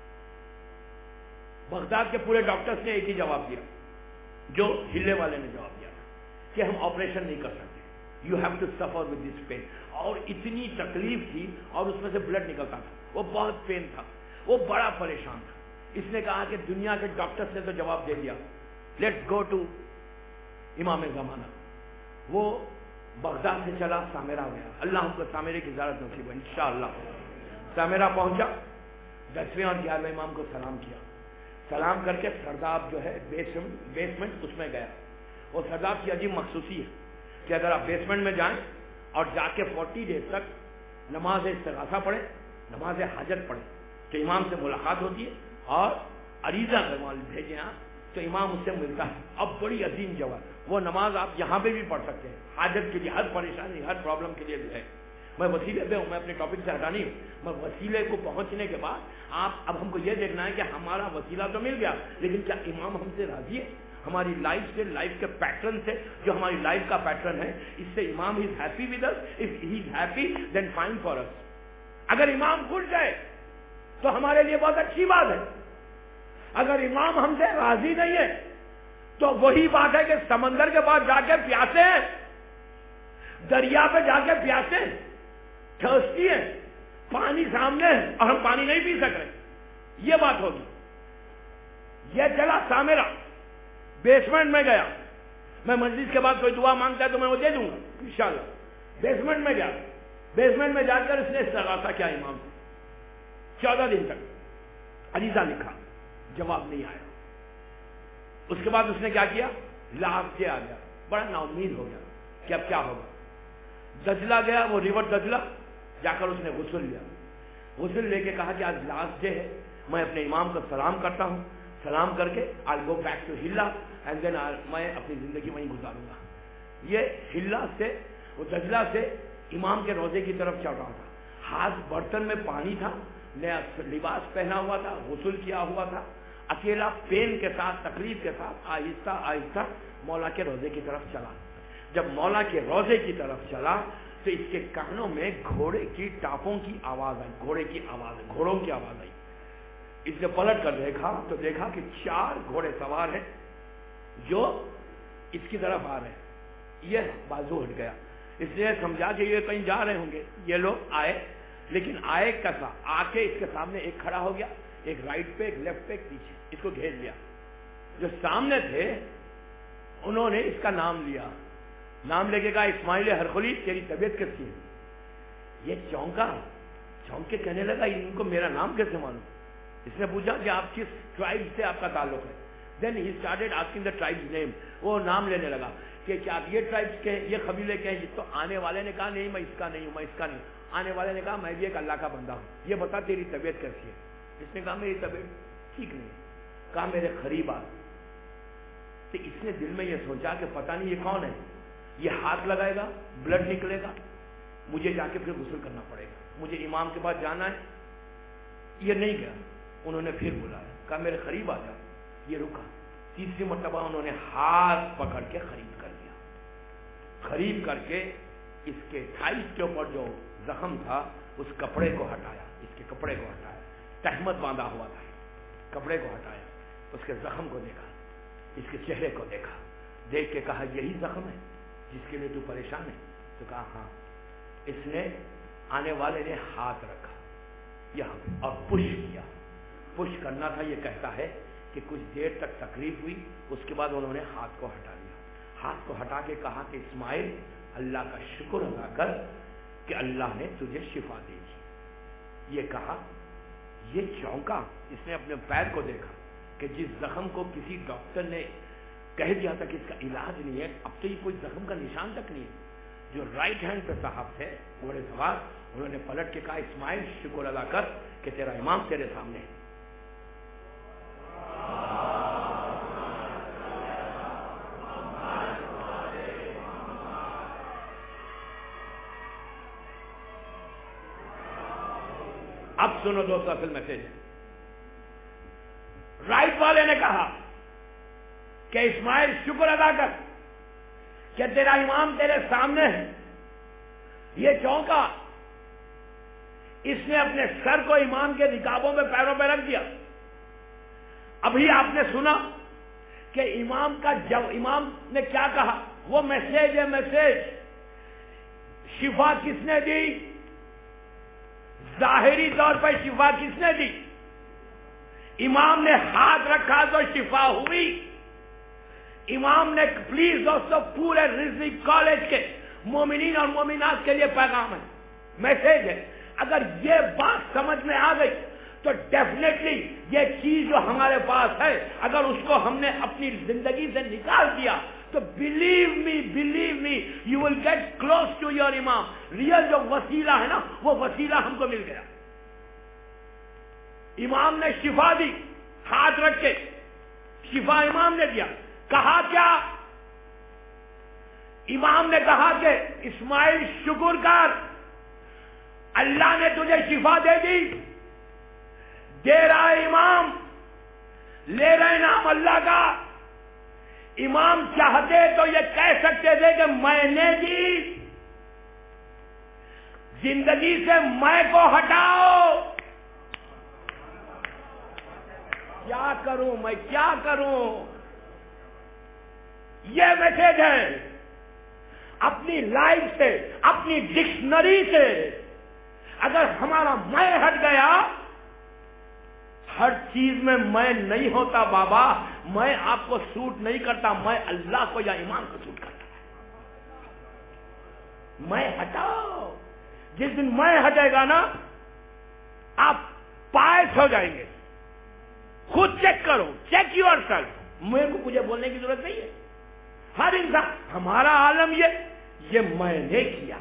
بغداد کے پورے ڈاکٹرز نے ایک ہی جواب دیا جو ہلے والے نے جواب دیا کہ ہم آپریشن نہیں کر سکتے. You have to suffer with this pain. اور اتنی تکلیف تھی اور اس میں سے بلڈ نکلتا تھا. وہ بہت پین تھا، وہ بڑا پریشان تھا. اس نے کہا کہ دنیا کے ڈاکٹرز نے تو جواب دے دیا، لیٹس گو ٹو امام زمانہ. وہ بغداد سے چلا سامرا گیا. اللہ ہم کو سامرے کی زیارت نصیب ہے انشاءاللہ. سامرا پہنچا، 10ویں اور 11ویں امام کو سلام کیا. سلام کر کے سرداب جو ہے بیسمنٹ اس میں گیا. وہ سرداب کی عجیب مخصوصی ہے کہ اگر آپ بیسمنٹ میں جائیں اور جا کے 40 ڈیز تک نماز استغاثہ پڑھیں، نماز حاجت پڑھیں تو امام سے ملاقات ہوتی ہے اور عریضہ بھیجیں آپ تو امام اس سے ملتا ہے. اب بڑی عظیم جگہ، وہ نماز آپ یہاں پہ بھی پڑھ سکتے ہیں حاجت کے لیے، ہر پریشانی ہر پرابلم کے لیے بھی ہے. میں وسیلے پہ ہوں، میں اپنے ٹاپک سے ہٹا نہیں ہوں. میں وسیلے کو پہنچنے کے بعد اب ہم کو یہ دیکھنا ہے کہ ہمارا وسیلہ تو مل گیا لیکن کیا امام ہم سے راضی ہے. ہماری لائف سے، لائف کے پیٹرن سے، جو ہماری لائف کا پیٹرن ہے اس سے امام is happy with us. If he is happy then fine for us. اگر امام خوش جائے تو ہمارے لیے بہت اچھی بات ہے. اگر امام ہم سے راضی نہیں ہے تو وہی بات ہے کہ سمندر کے پاس جا کے پیاسے ہیں، دریا پہ جا کے پیاسے ہیں، تھرسٹی ہے، پانی سامنے ہے اور ہم پانی نہیں پی سک رہے. یہ بات ہوگی. یہ چلا سامرا، بیسمنٹ میں گیا. میں مجلس کے بعد کوئی دعا مانگتا ہے تو میں وہ دے دوں گا انشاءاللہ. بیسمنٹ میں گیا، بیسمنٹ میں جا کر اس نے استغاثہ کیا امام سے. 14 دن تک عریضہ لکھا، جواب نہیں آیا. اس کے بعد اس نے کیا کیا، لاسٹ ڈے آ گیا، بڑا نا امید ہو گیا کہ اب کیا ہوگا. دجلہ گیا، وہ ریور دجلہ جا کر اس نے غسل لیا. غسل لے کے کہا کہ آج لاسٹ ڈے ہے، میں اپنے امام کو سلام کرتا ہوں. سلام کر کے I'll go back to Hilla and then میں اپنی زندگی وہیں گزاروں گا. یہ ہلا سے، وہ دجلہ سے امام کے روزے کی طرف چل رہا تھا. ہاتھ برتن میں پانی تھا، نیا لباس پہنا ہوا تھا، غسل کیا ہوا تھا. اکیلا پین کے ساتھ، تکلیف کے ساتھ آہستہ آہستہ مولا کے روزے کی طرف چلا. جب مولا کے روزے کی طرف چلا تو اس کے کانوں میں گھوڑے کی ٹاپوں کی آواز آئی، گھوڑوں کی آواز آئی. اس نے پلٹ کر دیکھا تو دیکھا کہ 4 گھوڑے سوار ہیں جو اس کی طرف آ رہے ہیں. یہ بازو ہٹ گیا. اس نے سمجھا کہ یہ کہیں جا رہے ہوں گے. یہ لوگ آئے، لیکن آئے کیسا، آ کے اس کے سامنے ایک کھڑا ہو گیا، ایک رائٹ پہ، ایک لیفٹ پہ، ایک پیچھے. اس کو گھیر لیا. جو سامنے تھے انہوں نے اس کا نام لیا. نام لے کے کہا اسماعیل ہرخلی تیری طبیعت کیسی ہے. یہ چونک کے کہنے لگا ان کو میرا نام کیسے معلوم. اس نے پوچھا کہ آپ کس ٹرائب سے آپ کا تعلق ہے. Then he started asking the tribes name. وہ نام لینے لگا کہ کیا آپ یہ ٹرائبز کے ہیں، یہ قبیلے کے ہیں. تو آنے والے نے کہا نہیں میں اس کا نہیں ہوں، میں اس کا نہیں. آنے والے نے کہا میں بھی ایک اللہ کا بندہ ہوں. یہ بتا تیری طبیعت کیسی ہے. اس نے کہا میری طبیعت ٹھیک نہیں. کہا میرے قریب آ. تو اس نے دل میں یہ سوچا کہ پتہ نہیں یہ کون ہے، یہ ہاتھ لگائے گا، بلڈ نکلے گا، مجھے جا کے پھر غسل کرنا پڑے گا، مجھے امام کے پاس جانا ہے. یہ نہیں گیا. انہوں نے پھر بلایا، کہا میرے قریب آ جاؤ. یہ رکا. تیسری مرتبہ انہوں نے ہاتھ پکڑ کے خرید کر دیا. خرید کر کے اس کے تھائس کے اوپر جو زخم تھا اس کپڑے کو ہٹایا, اس کے کپڑے کو ہٹایا, تہمت باندھا ہوا تھا, کپڑے کو ہٹایا, اس کے زخم کو دیکھا, اس کے چہرے کو دیکھا, دیکھ کے کہا یہی زخم ہے جس کے لیے تو پریشان ہے؟ تو کہا ہاں. اس نے آنے والے نے ہاتھ رکھا یہاں اور پش کیا. پش کرنا تھا, یہ کہتا ہے کہ کچھ دیر تک تکلیف ہوئی, اس کے بعد انہوں نے ہاتھ کو ہٹا لیا. ہاتھ کو ہٹا کے کہا کہ اسماعیل اللہ کا شکر ادا کر کہ اللہ نے تجھے شفا دی تھی. یہ کہا, یہ چونکا, اس نے اپنے پیر کو دیکھا کہ جس زخم کو کسی ڈاکٹر نے کہہ دیا تھا کہ اس کا علاج نہیں ہے, اب تو یہ کوئی زخم کا نشان تک نہیں ہے. جو رائٹ ہینڈ پہ صاحب تھے گھوڑے سوار, انہوں نے پلٹ کے کہا اسماعیل شکر ادا کر کہ تیرا امام تیرے سامنے ہے. اب سنو دوستو اصل میسج ہے. رائٹ والے نے کہا کہ اسماعیل شکر ادا کر کہ تیرا امام تیرے سامنے ہے. یہ چونکا, اس نے اپنے سر کو امام کے رکابوں میں پیروں پہ رکھ دیا. ابھی آپ نے سنا کہ امام کا جب امام نے کیا کہا, وہ میسج ہے میسج. شفا کس نے دی؟ ظاہری طور پر شفا کس نے دی؟ امام نے ہاتھ رکھا تو شفا ہوئی. امام نے, پلیز دوستو پورے رضوی کالج کے مومنین اور مومنات کے لیے پیغام ہے, میسج ہے. اگر یہ بات سمجھ میں آ گئی تو ڈیفینیٹلی یہ چیز جو ہمارے پاس ہے اگر اس کو ہم نے اپنی زندگی سے نکال دیا تو believe me you will get close to your امام. ریئل جو وسیلہ ہے نا وہ وسیلہ ہم کو مل گیا. امام نے شفا دی, ہاتھ رکھ کے شفا امام نے دیا. کہا کیا؟ امام نے کہا کہ اسماعیل شکر کر, اللہ نے تجھے شفا دے دی. دے رہا ہے امام, لے رہے نام اللہ کا. امام چاہتے تو یہ کہہ سکتے تھے کہ میں نے دی, زندگی سے میں کو ہٹاؤ. کیا کروں میں, کیا کروں؟ یہ میسج ہے. اپنی لائف سے, اپنی ڈکشنری سے اگر ہمارا میں ہٹ گیا, ہر چیز میں میں نہیں ہوتا بابا, میں آپ کو سوٹ نہیں کرتا, میں اللہ کو یا ایمان کو سوٹ کرتا ہے. میں ہٹاؤ. جس دن میں ہٹے گا نا آپ پائس ہو جائیں گے. خود چیک کرو, چیک یور سیلف. میرے کو مجھے بولنے کی ضرورت نہیں ہے. ہر انسان, ہمارا عالم یہ میں نے کیا,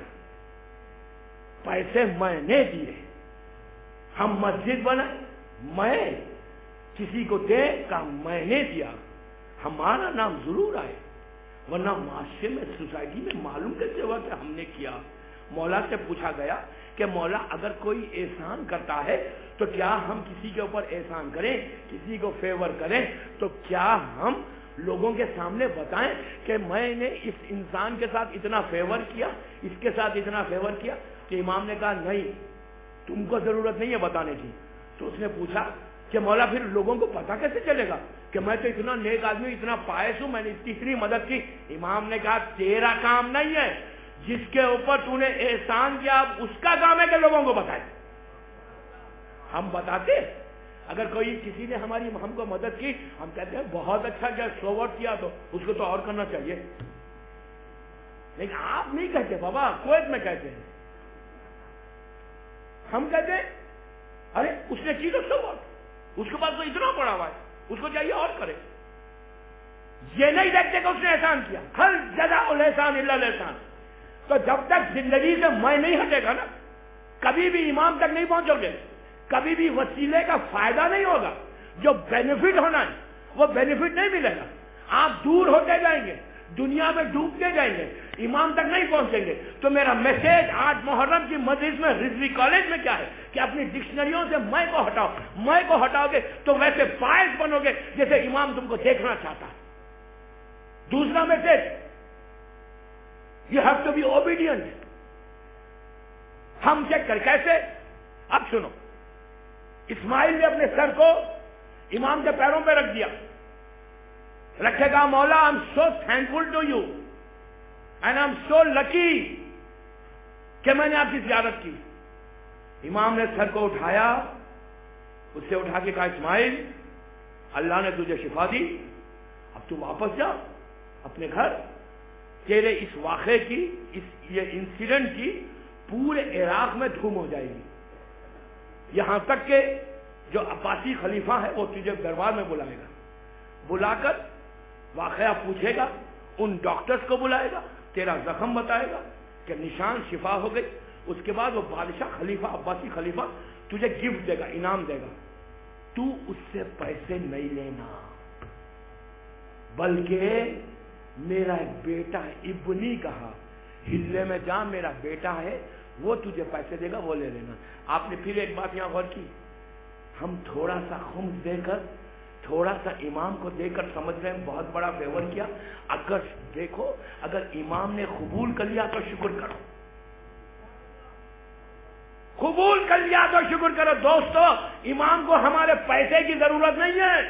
پیسے میں نے دیے, ہم مسجد بنائے, میں کسی کو دے کا میں نے دیا, ہمارا نام ضرور آئے, ورنہ معاشرے میں سوسائٹی میں معلوم کیسے ہوا کہ ہم نے کیا. مولا سے پوچھا گیا کہ مولا اگر کوئی احسان کرتا ہے تو کیا ہم کسی کے اوپر احسان کریں, کسی کو فیور کریں, تو کیا ہم لوگوں کے سامنے بتائیں کہ میں نے اس انسان کے ساتھ اتنا فیور کیا, اس کے ساتھ اتنا فیور کیا؟ کہ امام نے کہا نہیں, تم کو ضرورت نہیں ہے بتانے کی. تو اس نے پوچھا کہ مولا پھر لوگوں کو پتا کیسے چلے گا کہ میں تو اتنا نیک آدمی, اتنا پائس ہوں, میں نے اتنی مدد کی. امام نے کہا تیرا کام نہیں ہے, جس کے اوپر تو نے احسان کیا اس کا کام ہے کہ لوگوں کو بتائے. ہم بتاتے, اگر کوئی کسی نے ہم کو مدد کی, ہم کہتے ہیں بہت اچھا کیا, شوورٹ کیا, تو اس کو تو اور کرنا چاہیے. لیکن آپ نہیں کہتے بابا, کویت میں کہتے ہیں, ہم کہتے ہیں ارے اس نے کی تو شوورٹ, اس کے پاس تو اتنا پڑا ہوا ہے, اس کو چاہیے اور کرے. یہ نہیں دیکھتے کہ اس نے احسان کیا. ہر جزاء الاحسان الا الاحسان. تو جب تک زندگی سے میں نہیں ہٹے گا نا, کبھی بھی امام تک نہیں پہنچو گے, کبھی بھی وسیلے کا فائدہ نہیں ہوگا. جو بینیفٹ ہونا ہے وہ بینیفٹ نہیں ملے گا. آپ دور ہوتے جائیں گے, دنیا میں ڈوبتے جائیں گے, امام تک نہیں پہنچیں گے. تو میرا میسج آج محرم کی مجلس میں رضوی کالج میں کیا ہے کہ اپنی ڈکشنریوں سے میں کو ہٹاؤ. میں کو ہٹاؤ گے تو ویسے باعث بنو گے جیسے امام تم کو دیکھنا چاہتا ہے. دوسرا message, you have to be obedient. ہم چیک کر کیسے؟ اب سنو, اسماعیل نے اپنے سر کو امام کے پیروں پہ رکھ دیا, رکھے گا مولا I am so thankful to you and I am so lucky کہ میں نے آپ کی زیارت کی. امام نے سر کو اٹھایا, اس سے اٹھا کے کہا اسماعیل اللہ نے تجھے شفا دی, اب تو واپس جا اپنے گھر. تیرے اس واقعے کی, یہ انسیڈنٹ کی پورے عراق میں دھوم ہو جائے گی, یہاں تک کہ جو عباسی خلیفہ ہے وہ تجھے دربار میں بلائے گا, بلا کر واقعہ پوچھے گا, ان ڈاکٹرز کو بلائے گا, تیرا زخم بتائے گا کہ نشان شفا ہو گئی. اس کے بعد وہ بادشاہ خلیفہ عباسی خلیفہ تجھے گفٹ دے گا, انعام دے گا. تو اس سے پیسے نہیں لینا, بلکہ میرا ایک بیٹا ابنی کہا, ہلے میں جا میرا بیٹا ہے وہ تجھے پیسے دے گا, وہ لے لینا. آپ نے پھر ایک بات یہاں غور کی, ہم تھوڑا سا خمس دے کر, تھوڑا سا امام کو دے کر سمجھ رہے ہیں بہت بڑا فیور کیا. اگر دیکھو اگر امام نے قبول کر لیا تو شکر کرو, قبول کر لیا تو شکر کرو. دوستو امام کو ہمارے پیسے کی ضرورت نہیں ہے.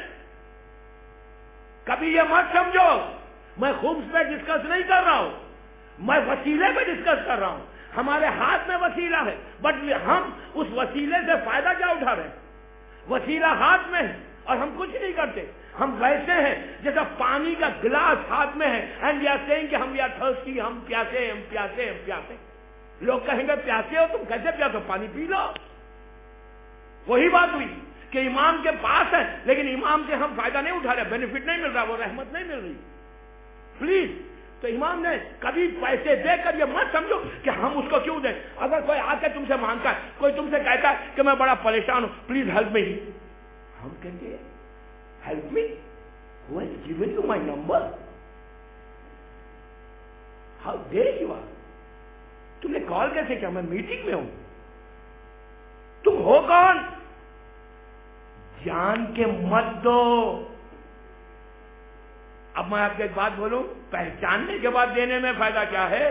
کبھی یہ مت سمجھو میں خمس پہ ڈسکس نہیں کر رہا ہوں, میں وسیلے پہ ڈسکس کر رہا ہوں. ہمارے ہاتھ میں وسیلہ ہے, بٹ ہم اس وسیلے سے فائدہ کیا اٹھا رہے ہیں؟ وسیلہ ہاتھ میں ہے اور ہم کچھ نہیں کرتے. ہم ویسے ہیں جیسا پانی کا گلاس ہاتھ میں ہے, اینڈ وی آر سیئنگ کہ ہم وی آر تھرسٹی, ہم پیاسے, ہم پیاسے, ہم پیاسے. لوگ کہیں گے پیاسے ہو تم, کیسے پیاسے ہو؟ پانی پی لو. وہی بات ہوئی کہ امام کے پاس ہے لیکن امام سے ہم فائدہ نہیں اٹھا رہے, بینیفٹ نہیں مل رہا, وہ رحمت نہیں مل رہی. پلیز, تو امام نے کبھی پیسے دے کر یہ مت سمجھو کہ ہم اس کو کیوں دیں. اگر کوئی آ کے تم سے مانگتا ہے, کوئی تم سے کہتا ہے کہ میں بڑا پریشان ہوں, پلیز ہیلپ می, ہم کہیں گے help me, who has given you my number, how dare you are, تم نے کال کیسے کیا؟ میں میٹنگ میں ہوں. تم ہو کون؟ جان کے مت دو. اب میں آپ کو ایک بات بولوں, پہچاننے کے بعد دینے میں فائدہ کیا ہے؟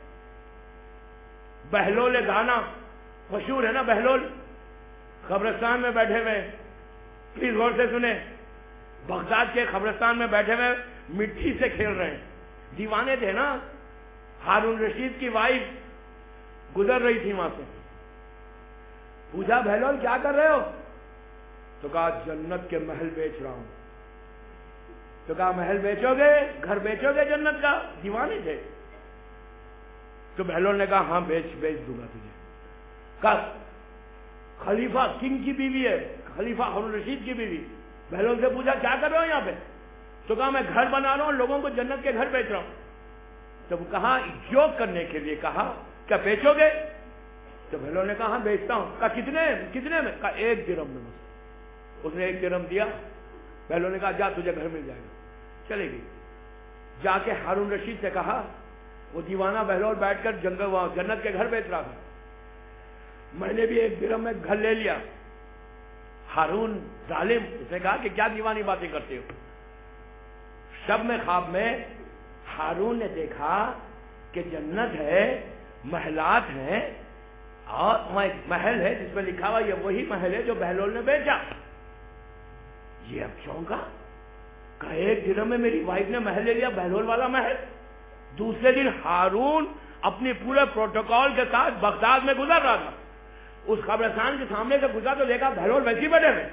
بہلول گانا مشہور ہے نا, بہلول قبرستان میں بیٹھے ہوئے, پلیز غور سے سنیں, بغداد کے قبرستان میں بیٹھے ہوئے مٹی سے کھیل رہے ہیں, دیوانے تھے نا. ہارون رشید کی وائف گزر رہی تھی وہاں سے, پوچھا بہلول کیا کر رہے ہو؟ تو کہا جنت کے محل بیچ رہا ہوں. تو کہا محل بیچو گے, گھر بیچو گے جنت کا؟ دیوانے تھے. تو بہلول نے کہا ہاں بیچ دوں گا تجھے. کہا خلیفہ کنگ کی بیوی ہے, خلیفہ ہارون رشید کی بیوی. بہلول سے پوچھا کیا کر رہے ہو یہاں پہ؟ تو کہا میں گھر بنا رہا ہوں, لوگوں کو جنت کے گھر بیچ رہا ہوں. تو وہ کہا جوک کرنے کے لیے کہا کیا بیچو گے؟ تو بہلول نے کہا ہاں بیچتا ہوں. کہا کتنے میں؟ کہا 1 درہم میں. اس نے 1 درہم دیا. بہلول نے کہا جا تجھے گھر مل جائے گا. چلے گئی. جا کے ہارون رشید سے کہا, وہ دیوانہ بہلول بیٹھ کر جنت کے گھر بیچ رہا تھا, میں نے بھی 1 درہم میں گھر لے لیا. ہارون ظالم, اس نے کہا کہ کیا دیوانی باتیں کرتے ہو. شب میں خواب میں ہارون نے دیکھا کہ جنت ہے, محلات ہیں, اور محل ہے جس میں لکھا ہوا یہ وہی محل ہے جو بہلول نے بیچا. یہ اب چونکا, کہا 1 درہم میں میری وائف نے محل لے لیا, بہلول والا محل. دوسرے دن ہارون اپنی پورے پروٹوکول کے ساتھ بغداد میں گزر رہا تھا. اس قبرستان کے سامنے سے گزرا تو دیکھا بہلول ویسی بیٹھے ہوئے.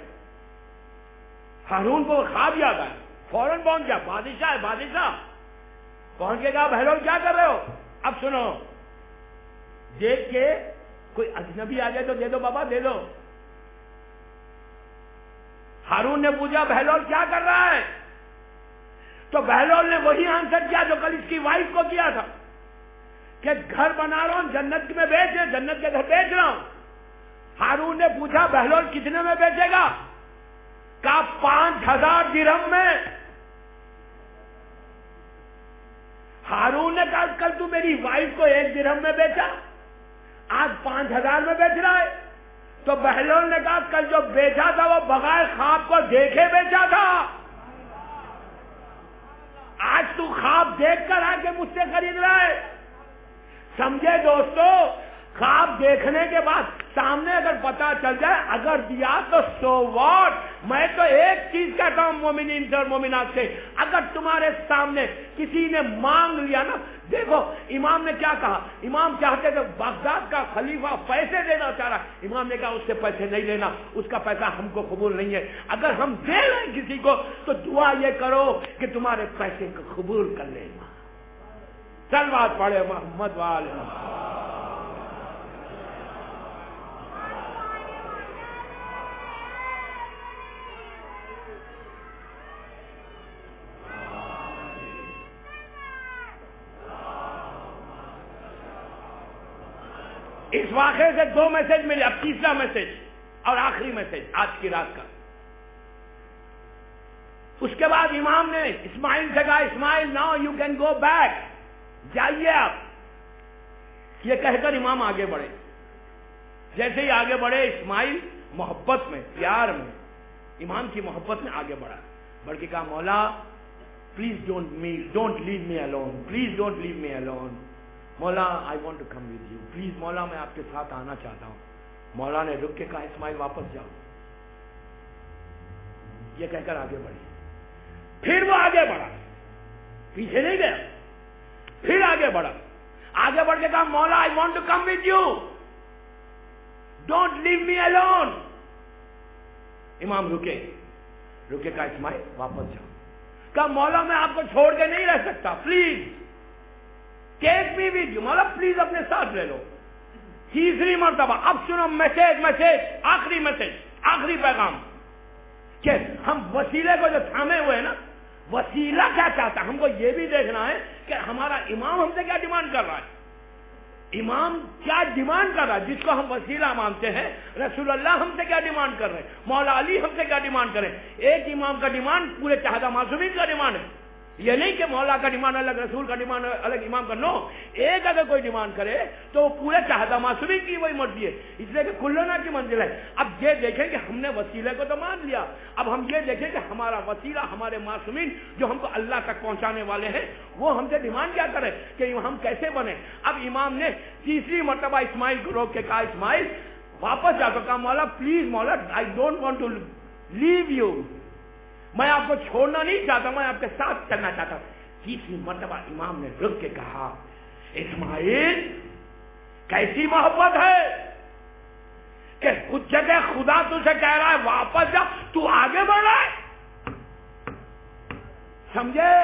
ہارون کو خواب یاد آیا, فوراً پہنچ گیا, بادشاہ ہے بادشاہ. پہنچ کے کہا بہلول کیا کر رہے ہو؟ اب سنو, دیکھ کے کوئی اجنبی آ جائے تو دے دو بابا, دے دو. ہارون نے پوچھا بہلول کیا کر رہا ہے؟ تو بہلول نے وہی آنسر کیا جو کل اس کی وائف کو کیا تھا, کہ گھر بنا رہا ہوں جنت میں بیچے, جنت کے گھر بیچ رہا ہوں. ہارون نے پوچھا بہلول کتنے میں بیچے گا؟ کہا 5000 درہم میں. ہارون نے کہا کل تو میری وائف کو 1 درہم میں بیچا، آج 5000 میں بیچ رہا ہے. تو بہلول نے کہا کل جو بیچا تھا وہ بغیر خواب کو دیکھے بیچا تھا، آج تو خواب دیکھ کر آ کے مجھ سے خرید رہا ہے. سمجھے دوستو، خواب دیکھنے کے بعد سامنے اگر پتا چل جائے اگر دیا تو سو واٹ. میں تو ایک چیز کہتا ہوں مومنین سے اور مومنات سے، اگر تمہارے سامنے کسی نے مانگ لیا نا، دیکھو امام نے کیا کہا، امام چاہتے تھے بغداد کا خلیفہ پیسے دینا چاہ رہا، امام نے کہا اس سے پیسے نہیں لینا، اس کا پیسہ ہم کو قبول نہیں ہے. اگر ہم دے رہے ہیں کسی کو تو دعا یہ کرو کہ تمہارے پیسے کو قبول کر لے. صلوات پڑھے محمد والے. اس واقعے سے 2 میسج ملے. اب تیسرا میسج اور آخری میسج آج کی رات کا. اس کے بعد امام نے اسماعیل سے کہا Ismail now you can go back, جائیے آپ. یہ کہہ کر امام آگے بڑھے. جیسے ہی آگے بڑھے اسماعیل محبت میں، پیار میں، امام کی محبت میں آگے بڑھا، بڑھ کے کہا مولا please don't leave me alone, please don't leave me alone. مولا I want to come with you, please مولا میں آپ کے ساتھ آنا چاہتا ہوں. مولا نے رک کے کہا اسماعیل واپس جاؤ. یہ کہہ کر آگے بڑھے. پھر وہ آگے بڑھا، پیچھے نہیں گیا، پھر آگے بڑھا. آگے بڑھ کے کہا مولا I want to come with you, don't leave me alone. امام رکے کہا اسماعیل واپس جاؤ. کہا مولا میں آپ کو چھوڑ کے نہیں رہ سکتا، please take me with you, مولا پلیز اپنے ساتھ لے لو. تیسری مرتبہ. اب سنو میسج، آخری میسج، آخری پیغام کہ ہم وسیلے کو جو تھامے ہوئے ہیں نا، وسیلہ کیا چاہتا ہے. ہم کو یہ بھی دیکھنا ہے کہ ہمارا امام ہم سے کیا ڈیمانڈ کر رہا ہے. امام کیا ڈیمانڈ کر رہا ہے جس کو ہم وسیلہ مانتے ہیں. رسول اللہ ہم سے کیا ڈیمانڈ کر رہے ہیں، مولا علی ہم سے کیا ڈیمانڈ کر رہے ہیں. ایک امام کا ڈیمانڈ پورے چہدہ معصومین کا ڈیمانڈ ہے. یہ نہیں کہ مولا کا ڈیمانڈ الگ، رسول کا ڈیمانڈ الگ، امام کا. نو، ایک اگر کوئی ڈیمانڈ کرے تو پورے چہدہ معصومین کی وہی مرضی ہے. اس لیے کہ کلنا کی منزل ہے. اب یہ دیکھیں کہ ہم نے وسیلے کو تو مان لیا، اب ہم یہ دیکھیں کہ ہمارا وسیلہ، ہمارے معصومین جو ہم کو اللہ تک پہنچانے والے ہیں، وہ ہم سے ڈیمانڈ کیا کرے کہ ہم کیسے بنے. اب امام نے تیسری مرتبہ اسماعیل کو روک کے کہا اسماعیل واپس جا. تو کہا مولا پلیز مولا I don't want to leave you, میں آپ کو چھوڑنا نہیں چاہتا، میں آپ کے ساتھ چلنا چاہتا ہوں. تیسری مرتبہ امام نے رک کے کہا اسماعیل کیسی محبت ہے کہ کچھ جگہ خدا تجھے کہہ رہا ہے واپس جا، تو آگے بڑھ رہا ہے. سمجھے؟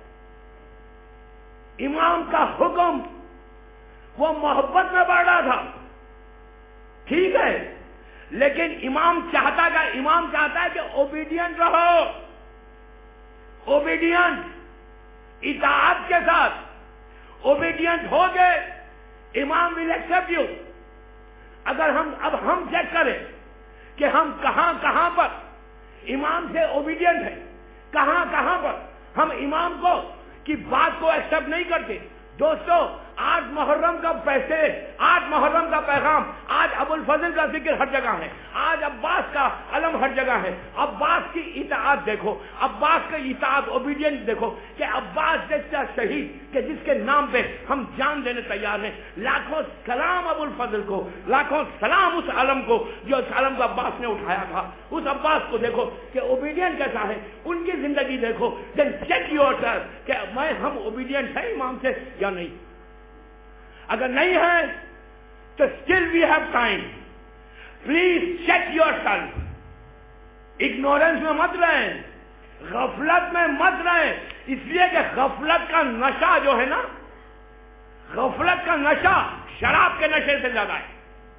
امام کا حکم وہ محبت میں بڑھ رہا تھا، ٹھیک ہے، لیکن امام چاہتا ہے کہ اوبیڈینٹ رہو، اوبیڈینٹ، اطاعت کے ساتھ. اوبیڈینٹ ہو گئے، امام ول ایکسپٹ یو. اگر ہم چیک کریں کہ ہم کہاں پر امام سے اوبیڈینٹ ہیں، کہاں پر ہم امام کو کی بات کو ایکسپٹ نہیں کرتے. دوستو 8 محرم کا پیغام، آج ابو الفضل کا ذکر ہر جگہ ہے، آج عباس کا علم ہر جگہ ہے. عباس کی اطاعت دیکھو، عباس کی اطاعت، اوبیڈینس دیکھو کہ عباس جیسا شہید کہ جس کے نام پہ ہم جان دینے تیار ہیں. لاکھوں سلام ابو الفضل کو، لاکھوں سلام اس علم کو جو اس علم کو عباس نے اٹھایا تھا. اس عباس کو دیکھو کہ اوبیڈینٹ کیسا ہے، ان کی زندگی دیکھو. دین چیک یور سیلف کہ ہم اوبیڈینٹ ہیں امام سے یا نہیں. اگر نہیں ہے تو still we have time. Please check yourself. Ignorance میں مت رہیں، غفلت میں مت رہیں. اس لیے کہ غفلت کا نشہ جو ہے نا، غفلت کا نشہ شراب کے نشے سے زیادہ ہے.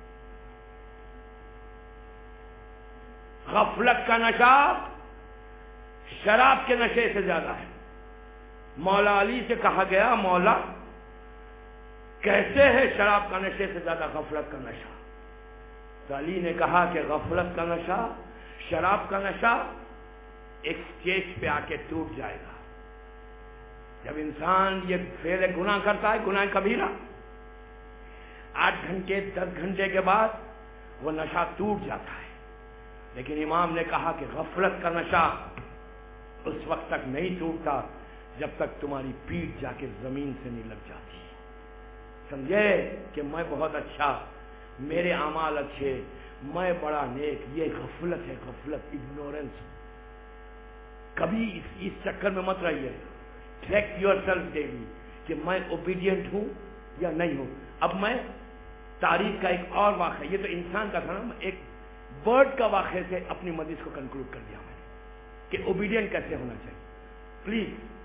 غفلت کا نشہ شراب کے نشے سے زیادہ ہے. مولا علی سے کہا گیا مولا کیسے ہے شراب کا نشے سے زیادہ غفلت کا نشہ؟ تو علی نے کہا کہ غفلت کا نشہ، شراب کا نشہ ایک سٹیج پہ آ کے ٹوٹ جائے گا. جب انسان یہ فعل گناہ کرتا ہے، گناہ کبیرہ، 8 گھنٹے 10 گھنٹے کے بعد وہ نشہ ٹوٹ جاتا ہے، لیکن امام نے کہا کہ غفلت کا نشہ اس وقت تک نہیں ٹوٹتا جب تک تمہاری پیٹھ جا کے زمین سے نہیں لگ جاتی۔ سمجھے کہ میں بہت اچھا، میرے اعمال اچھے، میں بڑا نیک، یہ غفلت ہے، غفلت، اگنورنس۔ کبھی اس چکر میں مت رہیے، چیک یور سیلف ڈیلی کہ میں اوبیڈینٹ ہوں یا نہیں ہوں۔ اب میں تاریخ کا ایک اور واقعہ، یہ تو انسان کا تھا نا، ایک برڈ کا واقعے سے اپنی مجلس کو کنکلوڈ کر دیا میں نے کہ اوبیڈینٹ کیسے ہونا چاہیے۔ پلیز،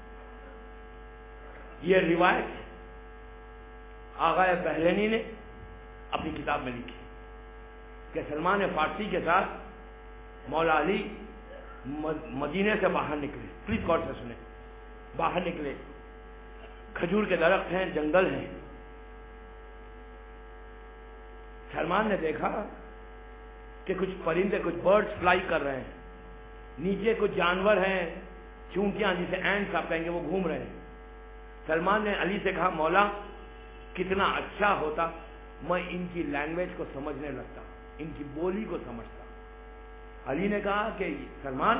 یہ روایت آغا بحرینی نے اپنی کتاب میں لکھی کہ سلمان فارسی کے ساتھ مولا علی مدینے سے باہر نکلے۔ پلیز غور سے سنیں، باہر نکلے، کھجور کے درخت ہیں، جنگل ہیں۔ سلمان نے دیکھا کہ کچھ پرندے، کچھ برڈز فلائی کر رہے ہیں، نیچے کچھ جانور ہیں، چونٹیاں جسے اینٹس آپ کہیں گے، وہ گھوم رہے ہیں۔ سلمان نے علی سے کہا مولا کتنا اچھا ہوتا میں ان کی لینگویج کو سمجھنے لگتا، ان کی بولی کو سمجھتا۔ علی نے کہا کہ سلمان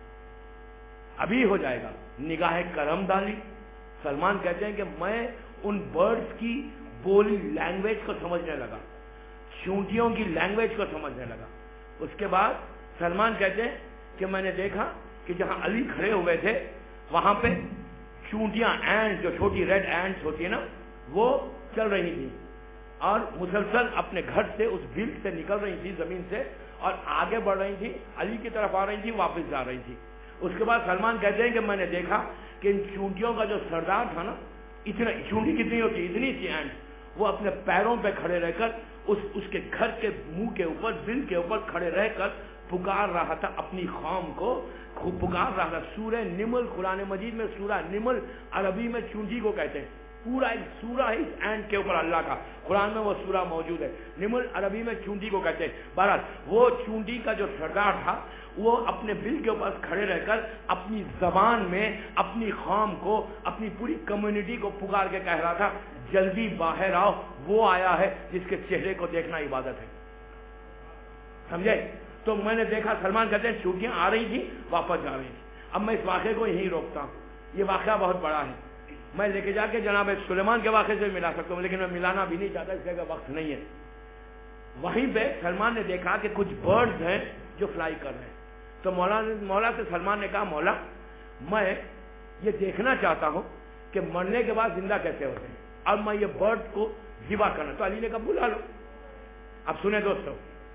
ابھی ہو جائے گا، نگاہ کرم ڈالی۔ سلمان کہتے ہیں کہ میں ان برڈز کی بولی، لینگویج کو سمجھنے لگا، چونٹیوں کی لینگویج کو سمجھنے لگا۔ اس کے بعد سلمان کہتے ہیں کہ میں نے دیکھا کہ جہاں علی کھڑے ہوئے تھے وہاں پہ چونٹیاں، اینٹ، جو چھوٹی ریڈ اینٹس ہوتی ہے نا، وہ چل رہی تھی اور مسلسل اپنے گھر سے، اس بل سے نکل رہی تھی زمین سے، اور آگے بڑھ رہی تھی، علی کی طرف آ رہی تھی، واپس جا رہی تھی۔ اس کے بعد سلمان کہتے ہیں کہ میں نے دیکھا کہ ان چونٹیوں کا جو سردار تھا نا، اتنا، چونٹی کتنی ہوتی، اتنی سی اینٹ، وہ اپنے پیروں پہ کھڑے رہ کر اس کے گھر کے منہ کے اوپر، بل کے اوپر کھڑے رہ کر پکار رہا تھا اپنی قوم کو، پکار رہا تھا۔ سورہ نمل، قرآن مجید میں سورہ نمل، عربی میں چونٹی کو کہتے ہیں، پورا ایک سورہ ہے اس اینٹ کے اوپر اللہ کا، قرآن میں وہ سورہ موجود ہے۔ نمل عربی میں چونٹی کو کہتے ہیں۔ بہرحال وہ چونٹی کا جو سردار تھا وہ اپنے بل کے اوپر کھڑے رہ کر اپنی زبان میں اپنی قوم کو، اپنی پوری کمیونٹی کو پکار کے کہہ رہا تھا جلدی باہر آؤ، وہ آیا ہے جس کے چہرے کو دیکھنا عبادت ہے۔ سمجھے؟ تو میں نے دیکھا، سلمان کہتے ہیں چونٹیاں آ رہی تھی، واپس جا رہی تھی۔ اب میں اس واقعے کو یہیں روکتا ہوں، یہ واقعہ بہت بڑا ہے، میں لے کے جا کے جناب سلیمان کے واقعے سے ملا سکتا ہوں، لیکن میں ملانا بھی نہیں چاہتا، اس لیے وقت نہیں ہے۔ وہیں پہ سلمان نے دیکھا کہ کچھ برڈز ہیں جو فلائی کر رہے ہیں، تو مولا سے سلمان نے کہا مولا میں یہ دیکھنا چاہتا ہوں کہ مرنے کے بعد زندہ کیسے ہوتے ہیں، اب میں یہ برڈ کو ذبح کرنا۔ تو علی نے کہا بلا لو۔ اب سنیں دوستو،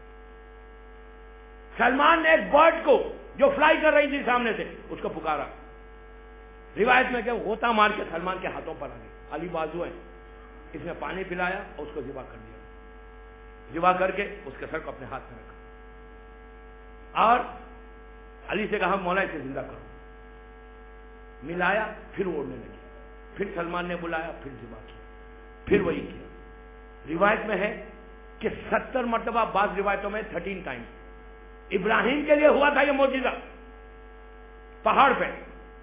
سلمان نے ایک برڈ کو جو فلائی کر رہی تھی سامنے سے، اس کو پکارا۔ روایت میں کہ غوطہ مار کے سلمان کے ہاتھوں پر آ گئی، علی بازو ہیں، اس نے پانی پلایا اور اس کو ذبح کر دیا، ذبح کر کے اس کے سر کو اپنے ہاتھ میں رکھا اور علی سے کہا مولا اسے زندہ کرو۔ ملایا، پھر اوڑنے لگی، پھر سلمان نے بلایا، پھر ذبح کیا، پھر وہی کیا۔ روایت میں ہے کہ 70 مرتبہ، بعض روایتوں میں 13 ٹائمز۔ ابراہیم کے لیے ہوا تھا یہ معجزہ پہاڑ پہ،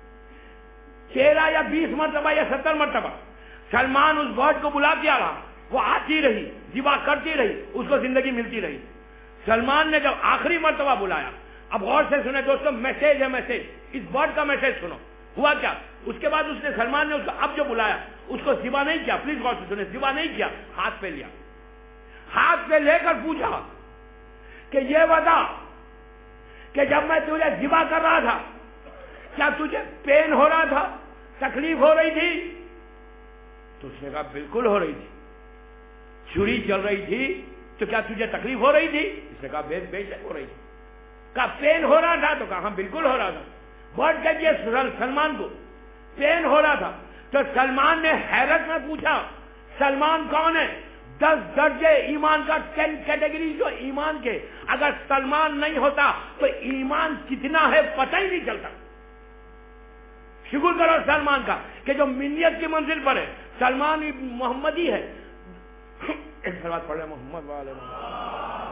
13 یا 20 مرتبہ یا 70 مرتبہ سلمان اس برڈ کو بلا دیا رہا، وہ آتی رہی، ذبح کرتی رہی، اس کو زندگی ملتی رہی۔ سلمان نے جب آخری مرتبہ بلایا، اب غور سے سنیں دوستوں، میسج ہے، میسج، اس برڈ کا میسج سنو۔ ہوا کیا؟ اس کے بعد اس نے، سلمان نے اس کو اب جو بلایا اس کو ذبح نہیں کیا، پلیز غور سے سنیں، ذبح نہیں کیا، ہاتھ پہ لیا، ہاتھ پہ لے کر پوچھا کہ یہ بتا کہ جب میں تجھے ذبح کر رہا تھا کیا تجھے پین ہو رہا تھا، تکلیف ہو رہی تھی؟ تو اس نے کہا بالکل ہو رہی تھی۔ چھری چل رہی تھی تو کیا تجھے تکلیف ہو رہی تھی؟ اس نے کہا بے شک ہو رہی تھی۔ کہا پین ہو رہا تھا؟ تو کہا ہاں بالکل ہو رہا تھا۔ بہت کہیے سلمان کو پین ہو رہا تھا، تو سلمان نے حیرت میں پوچھا سلمان کون ہے؟ 10 درجے ایمان کا، 10 کیٹیگری جو ایمان کے، اگر سلمان نہیں ہوتا تو ایمان کتنا ہے پتہ ہی نہیں چلتا۔ شکر کرو سلمان کا کہ جو منیت کی منزل پر ہے، سلمان محمدی ہے۔ ایک سلوات پڑھ رہے محمد والے محمد۔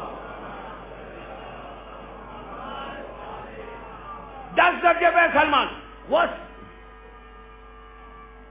10 درجے پہ سلمان، وہ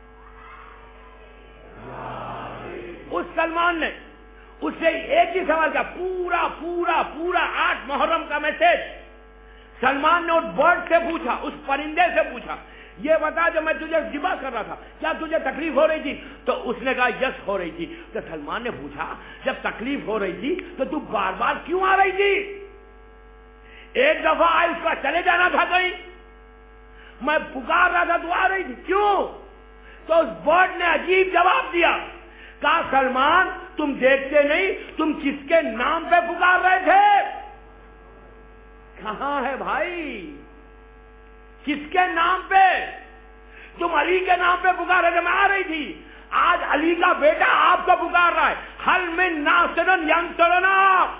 سلمان نے اس سے ایک ہی سوال کیا، پورا پورا پورا 8 محرم کا میسج سلمان نے اس برڈ سے پوچھا، اس پرندے سے پوچھا، یہ بتا جو میں تجھے ذبح کر رہا تھا کیا تجھے تکلیف ہو رہی تھی؟ تو اس نے کہا یس ہو رہی تھی۔ تو سلمان نے پوچھا جب تکلیف ہو رہی تھی تو تو بار بار کیوں آ رہی تھی؟ ایک دفعہ آئی اس کا چلے جانا تھا کہیں، میں پکار رہا تھا تو آ رہی تھی، کیوں؟ تو اس برڈ نے عجیب جواب دیا، کہا سلمان تم دیکھتے نہیں تم کس کے نام پہ پکار رہے تھے؟ کہاں ہے بھائی؟ کس کے نام پہ؟ تم علی کے نام پہ پکار رہے تھے، میں آ رہی تھی۔ آج علی کا بیٹا آپ کو پکار رہا ہے، حل من ناصرن ینصرنا۔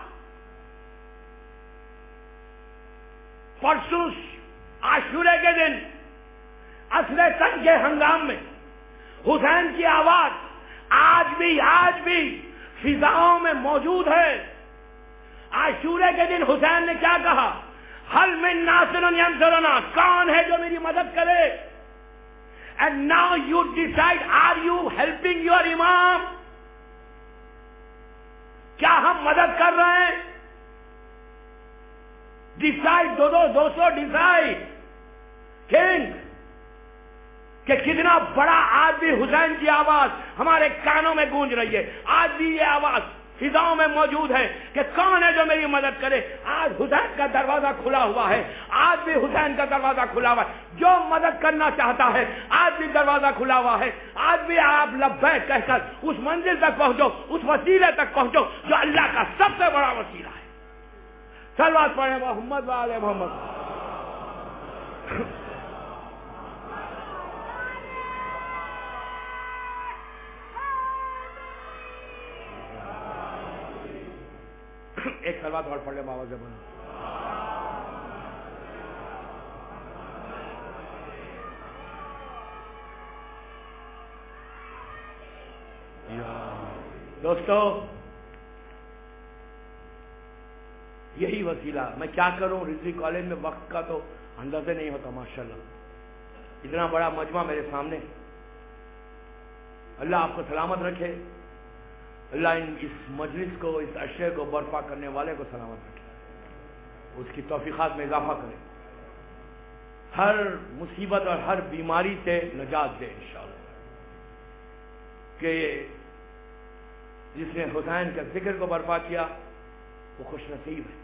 پرسوں عاشورے کے دن اصل تنگ کے ہنگام میں حسین کی آواز آج بھی فضاؤں میں موجود ہے۔ عاشورے کے دن حسین نے کیا کہا؟ حل من ناصر ینصرنا، کون ہے جو میری مدد کرے؟ And now you decide, are you helping your امام؟ کیا ہم مدد کر رہے ہیں؟ ڈیسائڈ دوستو ڈیسائڈ کنگ کہ کتنا بڑا آج بھی حسین کی آواز ہمارے کانوں میں گونج رہی ہے۔ آج بھی یہ آواز فضاؤں میں موجود ہے کہ کون ہے جو میری مدد کرے۔ آج حسین کا دروازہ کھلا ہوا ہے، آج بھی حسین کا دروازہ کھلا ہوا ہے، جو مدد کرنا چاہتا ہے آج بھی دروازہ کھلا ہوا ہے۔ آج بھی آپ لبیک کہہ کر اس منزل تک پہنچو، اس وسیلے تک پہنچو جو اللہ کا سب سے بڑا وسیلہ ہے۔ صلوات پڑھیں محمد و آل محمد۔ ایک صلوات اور پڑھ لیں بابا زبان۔ دوستو یہی وسیلہ، میں کیا کروں، رضوی کالج میں وقت کا تو اندازہ نہیں ہوتا، ماشاءاللہ اتنا بڑا مجمع میرے سامنے۔ اللہ آپ کو سلامت رکھے، اللہ اس مجلس کو، اس عشرے کو برپا کرنے والے کو سلامت رکھے، اس کی توفیقات میں اضافہ کرے، ہر مصیبت اور ہر بیماری سے نجات دے انشاءاللہ۔ کہ جس نے حسین کے ذکر کو برپا کیا وہ خوش نصیب ہے۔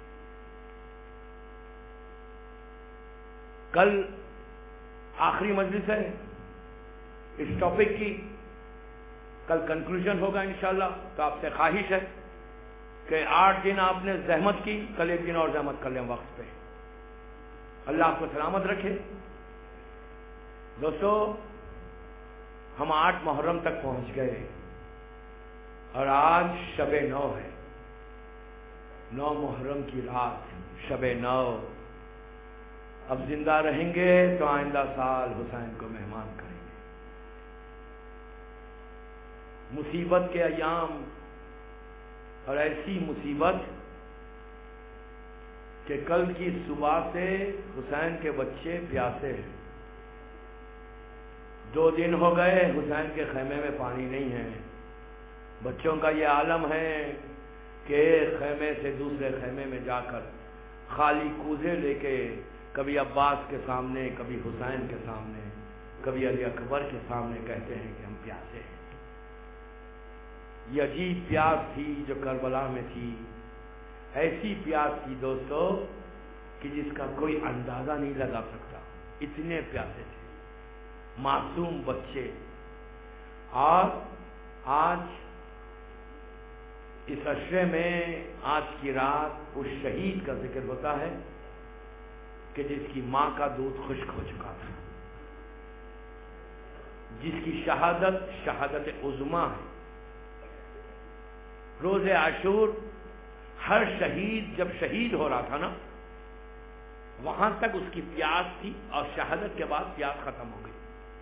کل آخری مجلس ہے اس ٹاپک کی، کل کنکلوژن ہوگا انشاءاللہ۔ تو آپ سے خواہش ہے کہ 8 دن آپ نے زحمت کی، کل 1 دن اور زحمت کر لیں وقت پہ۔ اللہ آپ کو سلامت رکھے۔ دوستو ہم 8 محرم تک پہنچ گئے اور آج شب 9 ہے، 9 محرم کی رات، شب 9۔ اب زندہ رہیں گے تو آئندہ سال حسین کو مہمان کریں گے۔ مصیبت کے ایام، اور ایسی مصیبت کہ کل کی صبح سے حسین کے بچے پیاسے ہیں۔ 2 دن ہو گئے حسین کے خیمے میں پانی نہیں ہے۔ بچوں کا یہ عالم ہے کہ ایک خیمے سے دوسرے خیمے میں جا کر خالی کوزے لے کے کبھی عباس کے سامنے، کبھی حسین کے سامنے، کبھی علی اکبر کے سامنے کہتے ہیں کہ ہم پیاسے ہیں۔ یہ عجیب پیاس تھی جو کربلا میں تھی، ایسی پیاس تھی دوستو کہ جس کا کوئی اندازہ نہیں لگا سکتا، اتنے پیاسے تھے معصوم بچے۔ اور آج اس عشرے میں، آج کی رات اس شہید کا ذکر ہوتا ہے کہ جس کی ماں کا دودھ خشک ہو چکا تھا، جس کی شہادت عظمیٰ ہے۔ روز عاشور ہر شہید جب شہید ہو رہا تھا نا، وہاں تک اس کی پیاس تھی، اور شہادت کے بعد پیاس ختم ہو گئی۔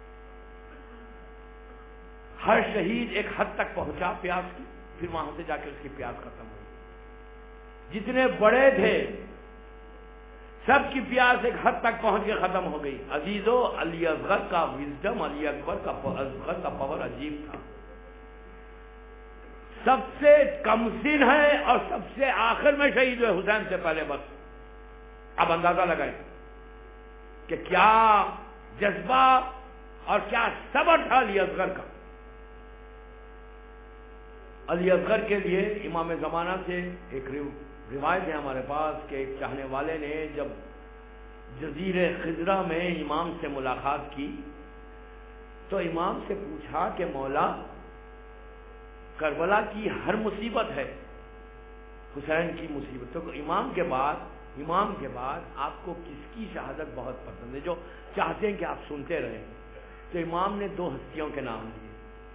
ہر شہید ایک حد تک پہنچا پیاس کی، پھر وہاں سے جا کے اس کی پیاس ختم ہوئی۔ جتنے بڑے تھے سب کی پیاس ایک حد تک پہنچ کے ختم ہو گئی۔ عزیزو، علی اصغر کا وزڈم، علی اکبر کا پاور عجیب تھا۔ سب سے کم سن ہے اور سب سے آخر میں شہید ہوئے حسین سے پہلے وقت. اب اندازہ لگائیں کہ کیا جذبہ اور کیا صبر تھا علی اصغر کا. علی اصغر کے لیے امام زمانہ سے ایک روایت ہے ہمارے پاس کہ ایک چاہنے والے نے جب جزیرے خضرہ میں امام سے ملاقات کی تو امام سے پوچھا کہ مولا کربلا کی ہر مصیبت ہے حسین کی مصیبت، تو امام کے بعد آپ کو کس کی شہادت بہت پسند ہے جو چاہتے ہیں کہ آپ سنتے رہیں؟ تو امام نے 2 ہستیوں کے نام دیے.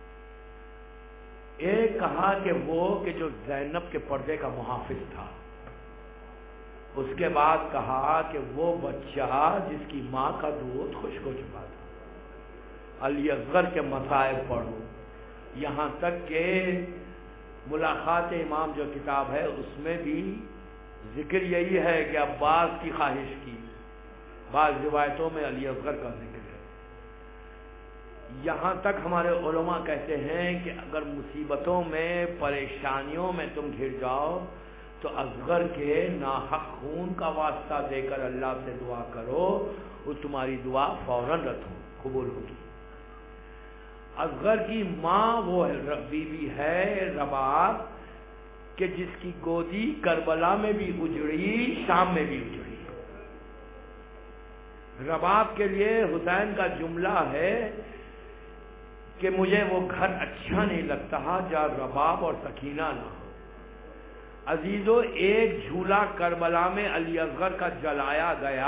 ایک کہا کہ وہ کہ جو زینب کے پردے کا محافظ تھا، اس کے بعد کہا کہ وہ بچہ جس کی ماں کا دودھ خشک ہو چکا تھا. علی اصغر کے مصائب پڑھو، یہاں تک کہ ملاقات امام جو کتاب ہے اس میں بھی ذکر یہی ہے کہ عباس کی خواہش کی، بعض روایتوں میں علی اصغر کا ذکر ہے. یہاں تک ہمارے علماء کہتے ہیں کہ اگر مصیبتوں میں پریشانیوں میں تم گر جاؤ تو اصغر کے ناحق خون کا واسطہ دے کر اللہ سے دعا کرو، وہ تمہاری دعا فوراً قبول ہوگی. اصغر کی ماں وہ بیوی ہے رباب کہ جس کی گودی کربلا میں بھی اجڑی، شام میں بھی اجڑی. رباب کے لیے حسین کا جملہ ہے کہ مجھے وہ گھر اچھا نہیں لگتا جہاں رباب اور سکینہ نہ ہو. عزیزو، ایک جھولا کربلا میں علی اصغر کا جلایا گیا،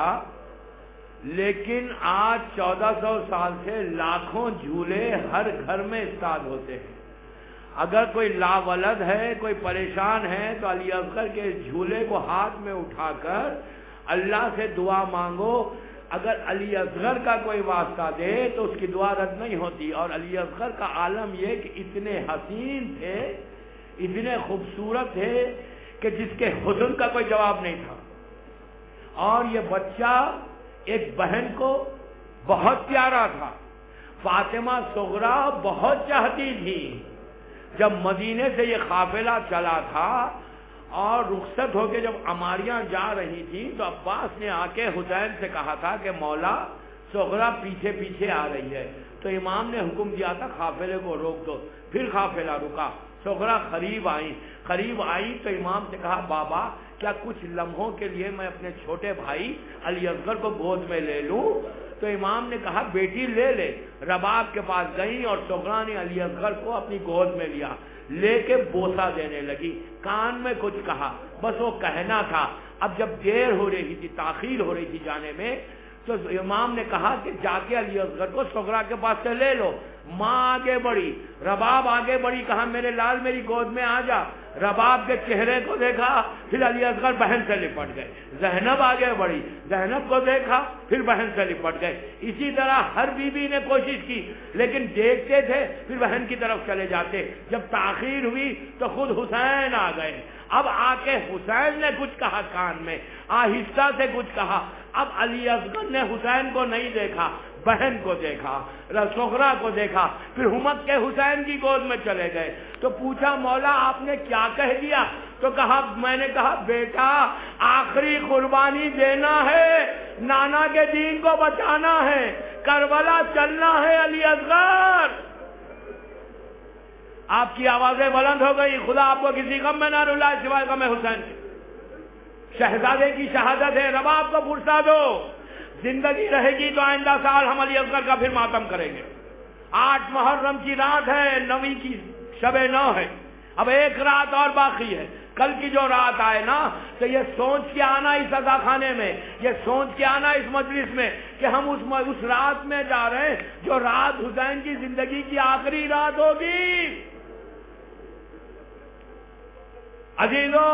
لیکن آج 1400 سال سے لاکھوں جھولے ہر گھر میں استعمال ہوتے ہیں. اگر کوئی لاولد ہے، کوئی پریشان ہے تو علی اصغر کے جھولے کو ہاتھ میں اٹھا کر اللہ سے دعا مانگو. اگر علی اصغر کا کوئی واسطہ دے تو اس کی دعا رد نہیں ہوتی. اور علی اصغر کا عالم یہ کہ اتنے حسین تھے، اتنے خوبصورت تھے کہ جس کے حسن کا کوئی جواب نہیں تھا. اور یہ بچہ ایک بہن کو بہت پیارا تھا. فاطمہ صغرا بہت چاہتی تھی. جب مدینے سے یہ قافلہ چلا تھا اور رخصت ہو کے جب عماریاں جا رہی تھی تو عباس نے آ کے حسین سے کہا تھا کہ مولا صغرا پیچھے پیچھے آ رہی ہے. تو امام نے حکم دیا تھا قافلے کو روک دو. پھر قافلہ رکا، صغرا قریب آئی تو امام سے کہا بابا کیا کچھ لمحوں کے لیے میں اپنے چھوٹے بھائی علی اصغر کو گود میں لے لوں؟ تو امام نے کہا بیٹی لے لے. رباب کے پاس گئی اور صغرا نے علی اصغر کو اپنی گود میں لیا، لے کے بوسہ دینے لگی، کان میں کچھ کہا، بس وہ کہنا تھا. اب جب دیر ہو رہی تھی، تاخیر ہو رہی تھی جانے میں، تو امام نے کہا کہ جا کے علی اصغر کو صغرا کے پاس سے لے لو. ماں آگے بڑھی، رباب آگے بڑھی، کہا میرے لال میری گود میں آ جا. رباب کے چہرے کو دیکھا، پھر علی اصغر بہن سے لپٹ گئے. زینب آگے بڑھی، زینب کو دیکھا، پھر بہن سے لپٹ گئے. اسی طرح ہر بیوی نے کوشش کی، لیکن دیکھتے تھے پھر بہن کی طرف چلے جاتے. جب تاخیر ہوئی تو خود حسین آ گئے. اب آ کے حسین نے کچھ کہا کان میں، آہستہ سے کچھ کہا. اب علی اصغر نے حسین کو نہیں دیکھا، بہن کو دیکھا، صغرا کو دیکھا، پھر ہمت کے حسین کی گود میں چلے گئے. تو پوچھا مولا آپ نے کیا کہہ دیا؟ تو کہا میں نے کہا بیٹا آخری قربانی دینا ہے، نانا کے دین کو بچانا ہے، کربلا چلنا ہے علی اصغر. آپ کی آوازیں بلند ہو گئی. خدا آپ کو کسی غم میں نہ رلائے سوائے غم حسین کے. شہزادے کی شہادت ہے، رباب کو فرصا دو. زندگی رہے گی تو آئندہ سال ہم علی اصغر کا پھر ماتم کریں گے. 8 محرم کی رات ہے، 9 کی شب 9 ہے. اب ایک رات اور باقی ہے. کل کی جو رات آئے نا تو یہ سوچ کے آنا اس عزا خانے میں، یہ سوچ کے آنا اس مجلس میں کہ ہم اس رات میں جا رہے ہیں جو رات حسین کی زندگی کی آخری رات ہوگی. عزیزو،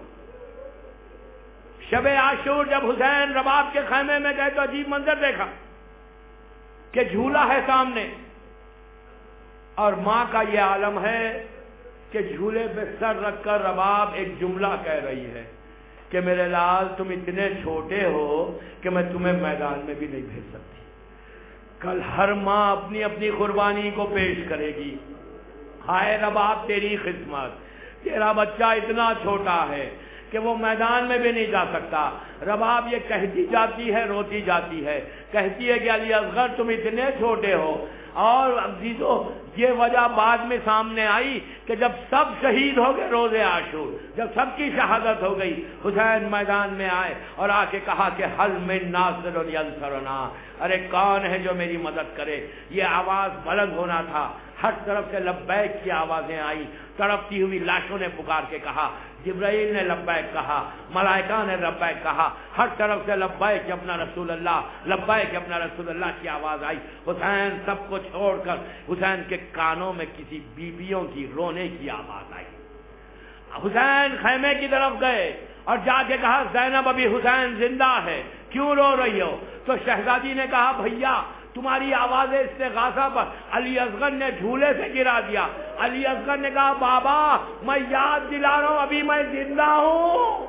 شب عاشور جب حسین رباب کے خیمے میں گئے تو عجیب منظر دیکھا کہ جھولا ہے سامنے اور ماں کا یہ عالم ہے کہ جھولے پہ سر رکھ کر رباب ایک جملہ کہہ رہی ہے کہ میرے لال تم اتنے چھوٹے ہو کہ میں تمہیں میدان میں بھی نہیں بھیج سکتی. کل ہر ماں اپنی اپنی قربانی کو پیش کرے گی. ہائے رباب تیری خدمت، تیرا بچہ اتنا چھوٹا ہے کہ وہ میدان میں بھی نہیں جا سکتا. رباب یہ کہتی جاتی ہے، روتی جاتی ہے، کہتی ہے کہ علی اصغر تم اتنے چھوٹے ہو. اور عزیزو یہ وجہ بعد میں سامنے آئی کہ جب سب شہید ہو گئے روز عاشور، جب سب کی شہادت ہو گئی، حسین میدان میں آئے اور آ کے کہا کہ حل من ناصر ینصرنا، ارے کون ہے جو میری مدد کرے. یہ آواز بلند ہونا تھا. ہر طرف سے لبیک کی آوازیں آئی. تڑپتی ہوئی لاشوں نے پکار کے کہا، جبرائیل نے لبیک کہا، ملائکہ نے لبیک کہا، ہر طرف سے لبیک اپنا رسول اللہ، لبیک اپنا رسول اللہ کی آواز آئی. حسین سب کو چھوڑ کر حسین کے کانوں میں کسی بیویوں کی رونے کی آواز آئی. حسین خیمے کی طرف گئے اور جا کے کہا زینب ابھی حسین زندہ ہے، کیوں رو رہی ہو؟ تو شہزادی نے کہا بھیا تمہاری آواز استغاثہ پر علی اصغر نے جھولے سے گرا دیا. علی اصغر نے کہا بابا میں یاد دلا رہا ہوں ابھی میں زندہ ہوں.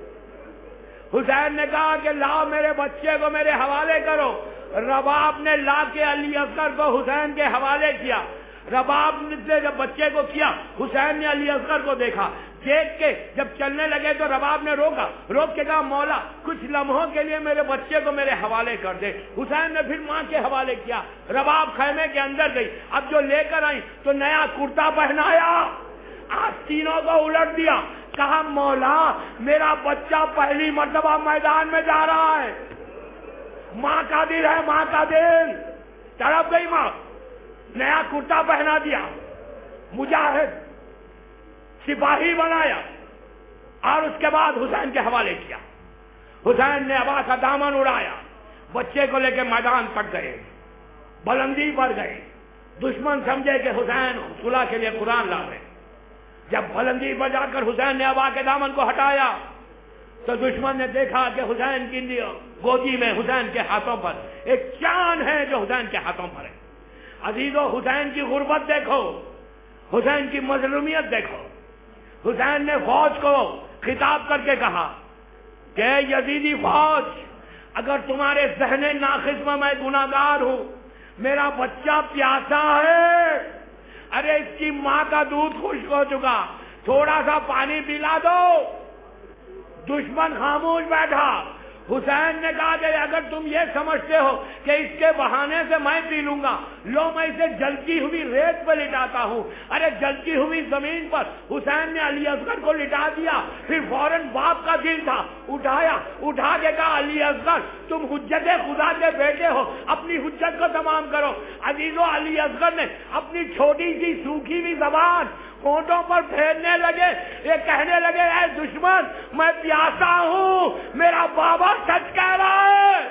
حسین نے کہا کہ لاؤ میرے بچے کو میرے حوالے کرو. رباب نے لا کے علی اصغر کو حسین کے حوالے کیا. رباب نے جب بچے کو کیا، حسین نے علی اصغر کو دیکھا، دیکھ کے جب چلنے لگے تو رباب نے روک کے کہا مولا کچھ لمحوں کے لیے میرے بچے کو میرے حوالے کر دے. حسین نے پھر ماں کے حوالے کیا. رباب خیمے کے اندر گئی. اب جو لے کر آئی تو نیا کرتا پہنایا، آستینوں کو الٹ دیا، کہا مولا میرا بچہ پہلی مرتبہ میدان میں جا رہا ہے. ماں کا دل ہے، ماں کا دل. تڑپ گئی ماں. نیا کرتا پہنا دیا، مجاہد سپاہی بنایا اور اس کے بعد حسین کے حوالے کیا. حسین نے ابا کا دامن اڑایا، بچے کو لے کے میدان تک گئے، بلندی پر گئے. دشمن سمجھے کہ حسین صلح کے لیے قرآن لا رہے. جب بلندی پر جا کر حسین نے ابا کے دامن کو ہٹایا تو دشمن نے دیکھا کہ حسین کی گودی میں حسین کے ہاتھوں پر ایک چاند ہے جو حسین کے ہاتھوں پر ہے. عزیزو حسین کی غربت دیکھو، حسین کی مظلومیت دیکھو. حسین نے فوج کو خطاب کر کے کہا کہ یزیدی فوج اگر تمہارے ذہن ناقص میں گناہگار ہوں، میرا بچہ پیاسا ہے، ارے اس کی ماں کا دودھ خشک ہو چکا، تھوڑا سا پانی پلا دو. دشمن خاموش بیٹھا. حسین نے کہا کہ اگر تم یہ سمجھتے ہو کہ اس کے بہانے سے میں پی لوں گا، لو میں اسے جلتی ہوئی ریت پہ لٹاتا ہوں. ارے جلتی ہوئی زمین پر حسین نے علی اصغر کو لٹا دیا. پھر فوراً باپ کا دل تھا، اٹھا کے کہا علی اصغر تم حجت خدا کے بیٹے ہو، اپنی حجت کو تمام کرو. عزیزو علی اصغر نے اپنی چھوٹی سی سوکھی ہوئی زبان ہونٹوں پر پھیرنے لگے. یہ کہنے لگے اے دشمن میں پیاسا ہوں، میرا بابا سچ کہہ رہا ہے.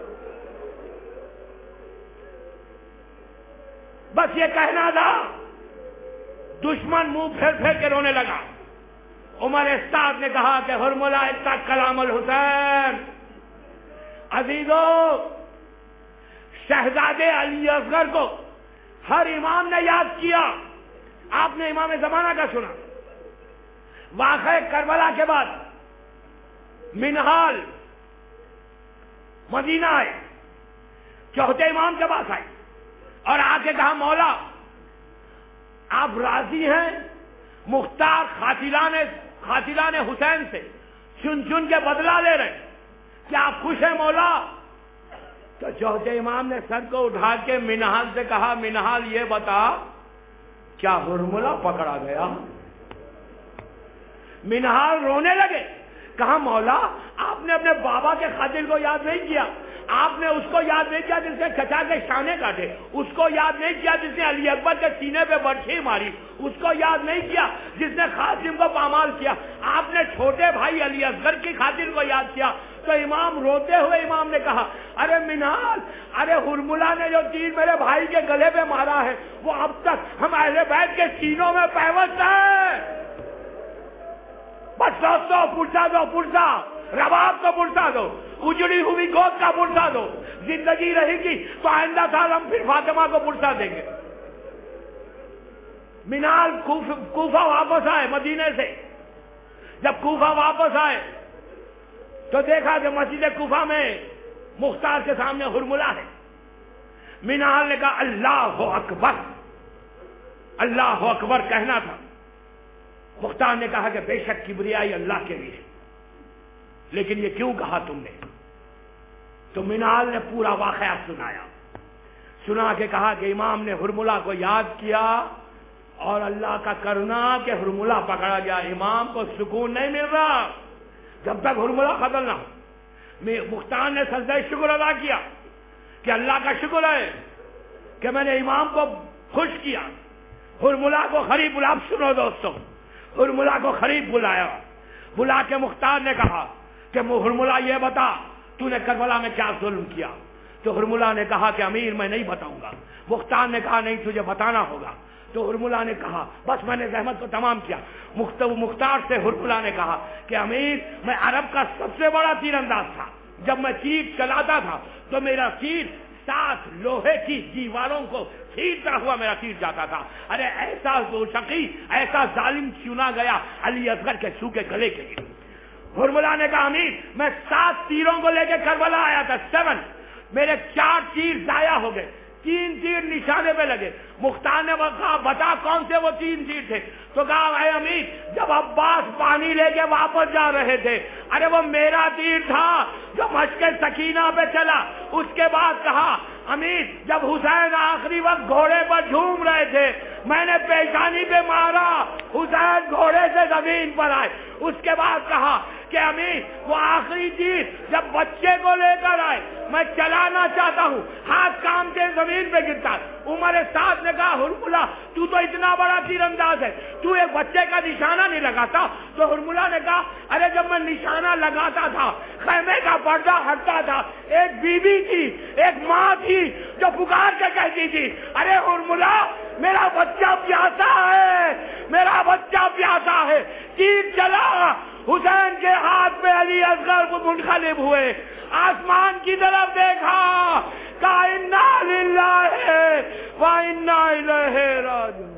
بس یہ کہنا تھا. دشمن منہ پھیر پھیر کے رونے لگا. عمر استاد نے کہا کہ حرملہ اتنا کلام الحسین. عزیزو شہزادے علی اصغر کو ہر امام نے یاد کیا. آپ نے امام زمانہ کا سنا. واقعہ کربلا کے بعد منہال مدینہ آئے، چوتھے امام کے پاس آئے اور آ کے کہا مولا آپ راضی ہیں مختار قاتلان حسین سے چن کے بدلہ لے رہے ہیں، کیا آپ خوش ہیں مولا؟ تو چوتھے امام نے سر کو اٹھا کے منہال سے کہا منہال یہ بتا کیا حرملہ پکڑا گیا؟ منہال رونے لگے. کہا مولا آپ نے اپنے بابا کے قاتل کو یاد نہیں کیا، آپ نے اس کو یاد نہیں کیا جس نے چچا کے شانے کاٹے، اس کو یاد نہیں کیا جس نے علی اکبر کے سینے پہ برچھی ماری، اس کو یاد نہیں کیا جس نے قاسم کو پامال کیا، آپ نے چھوٹے بھائی علی اصغر کی قاتل کو یاد کیا. تو امام روتے ہوئے امام نے کہا ارے منہال، ارے حرملہ نے جو تیر میرے بھائی کے گلے پہ مارا ہے وہ اب تک ہم اہل بیت کے سینوں میں پیوست ہے. بس دوستو پرسا رباب کو پرسا دو، اجڑی ہوئی گود کا پرسا دو. زندگی رہے گی تو آئندہ سال ہم پھر فاطمہ کو پرسا دیں گے. منہال کوفہ واپس آئے مدینے سے. جب کوفہ واپس آئے تو دیکھا کہ مسجد کوفہ میں مختار کے سامنے حرملہ ہے. منہال نے کہا اللہ اکبر، اللہ اکبر کہنا تھا. مختار نے کہا کہ بے شک کبریائی اللہ کے لیے، لیکن یہ کیوں کہا تم نے؟ تو منال نے پورا واقعہ سنایا. سنا کے کہا کہ امام نے ہرملہ کو یاد کیا اور اللہ کا کرنا کہ ہرملہ پکڑا گیا. امام کو سکون نہیں مل رہا جب تک ہرملہ قتل نہ ہو. مختار نے سجدہ شکر ادا کیا کہ اللہ کا شکر ہے کہ میں نے امام کو خوش کیا. ہرملہ کو قریب بلا. سنو دوستو، ہرملہ کو قریب بلایا. بلا کے مختار نے کہا کہ ہرملہ یہ بتا تو نے کربلا میں کیا ظلم کیا. تو ہرملہ نے کہا کہ امیر میں نہیں بتاؤں گا. مختار نے کہا نہیں تجھے بتانا ہوگا. تو ہرملہ نے کہا بس میں نے زحمت کو تمام کیا. مختار سے ہرملہ نے کہا کہ امیر میں عرب کا سب سے بڑا تیر انداز تھا. جب میں تیر چلاتا تھا تو میرا تیر 7 لوہے کی دیواروں کو چیرتا ہوا میرا تیر جاتا تھا. ارے ایسا شقی، ایسا ظالم چنا گیا علی اصغر کے سو کے گلے کے لیے. ہرملہ نے کہا امیر میں 7 تیروں کو لے کے کربلا آیا تھا. 7 میرے 4 تیر ضائع ہو گئے، 3 تیر نشانے پہ لگے. مختار نے کہا بتا کون سے وہ 3 تیر تھے. تو کہا اے امیر جب عباس پانی لے کے واپس جا رہے تھے، ارے وہ میرا تیر تھا جو مشق سکینہ پہ چلا. اس کے بعد کہا امیر جب حسین آخری وقت گھوڑے پر جھوم رہے تھے میں نے پیشانی پہ مارا، حسین گھوڑے سے زمین پر آئے. اس کے بعد کہا کہ امیر وہ آخری تیر جب بچے کو لے کر آئے میں چلانا چاہتا ہوں، ہاتھ کام کے زمین پہ گرتا. عمر سعد نے کہا ہرملہ تو اتنا بڑا تیر انداز ہے، تو ایک بچے کا نشانہ نہیں لگاتا. تو ہرملہ نے کہا ارے جب میں نشانہ لگاتا تھا خیمے کا پردہ ہٹتا تھا، ایک بیوی تھی، ایک ماں تھی جو پکار کے کہتی تھی ارے ہرملہ میرا بچہ پیاسا ہے، میرا بچہ پیاسا ہے. تیر چلا، حسین کے ہاتھ میں علی اصغر کو منقلب ہوئے، آسمان کی طرف دیکھا، کہا انا للہ و انا الیہ راجعون.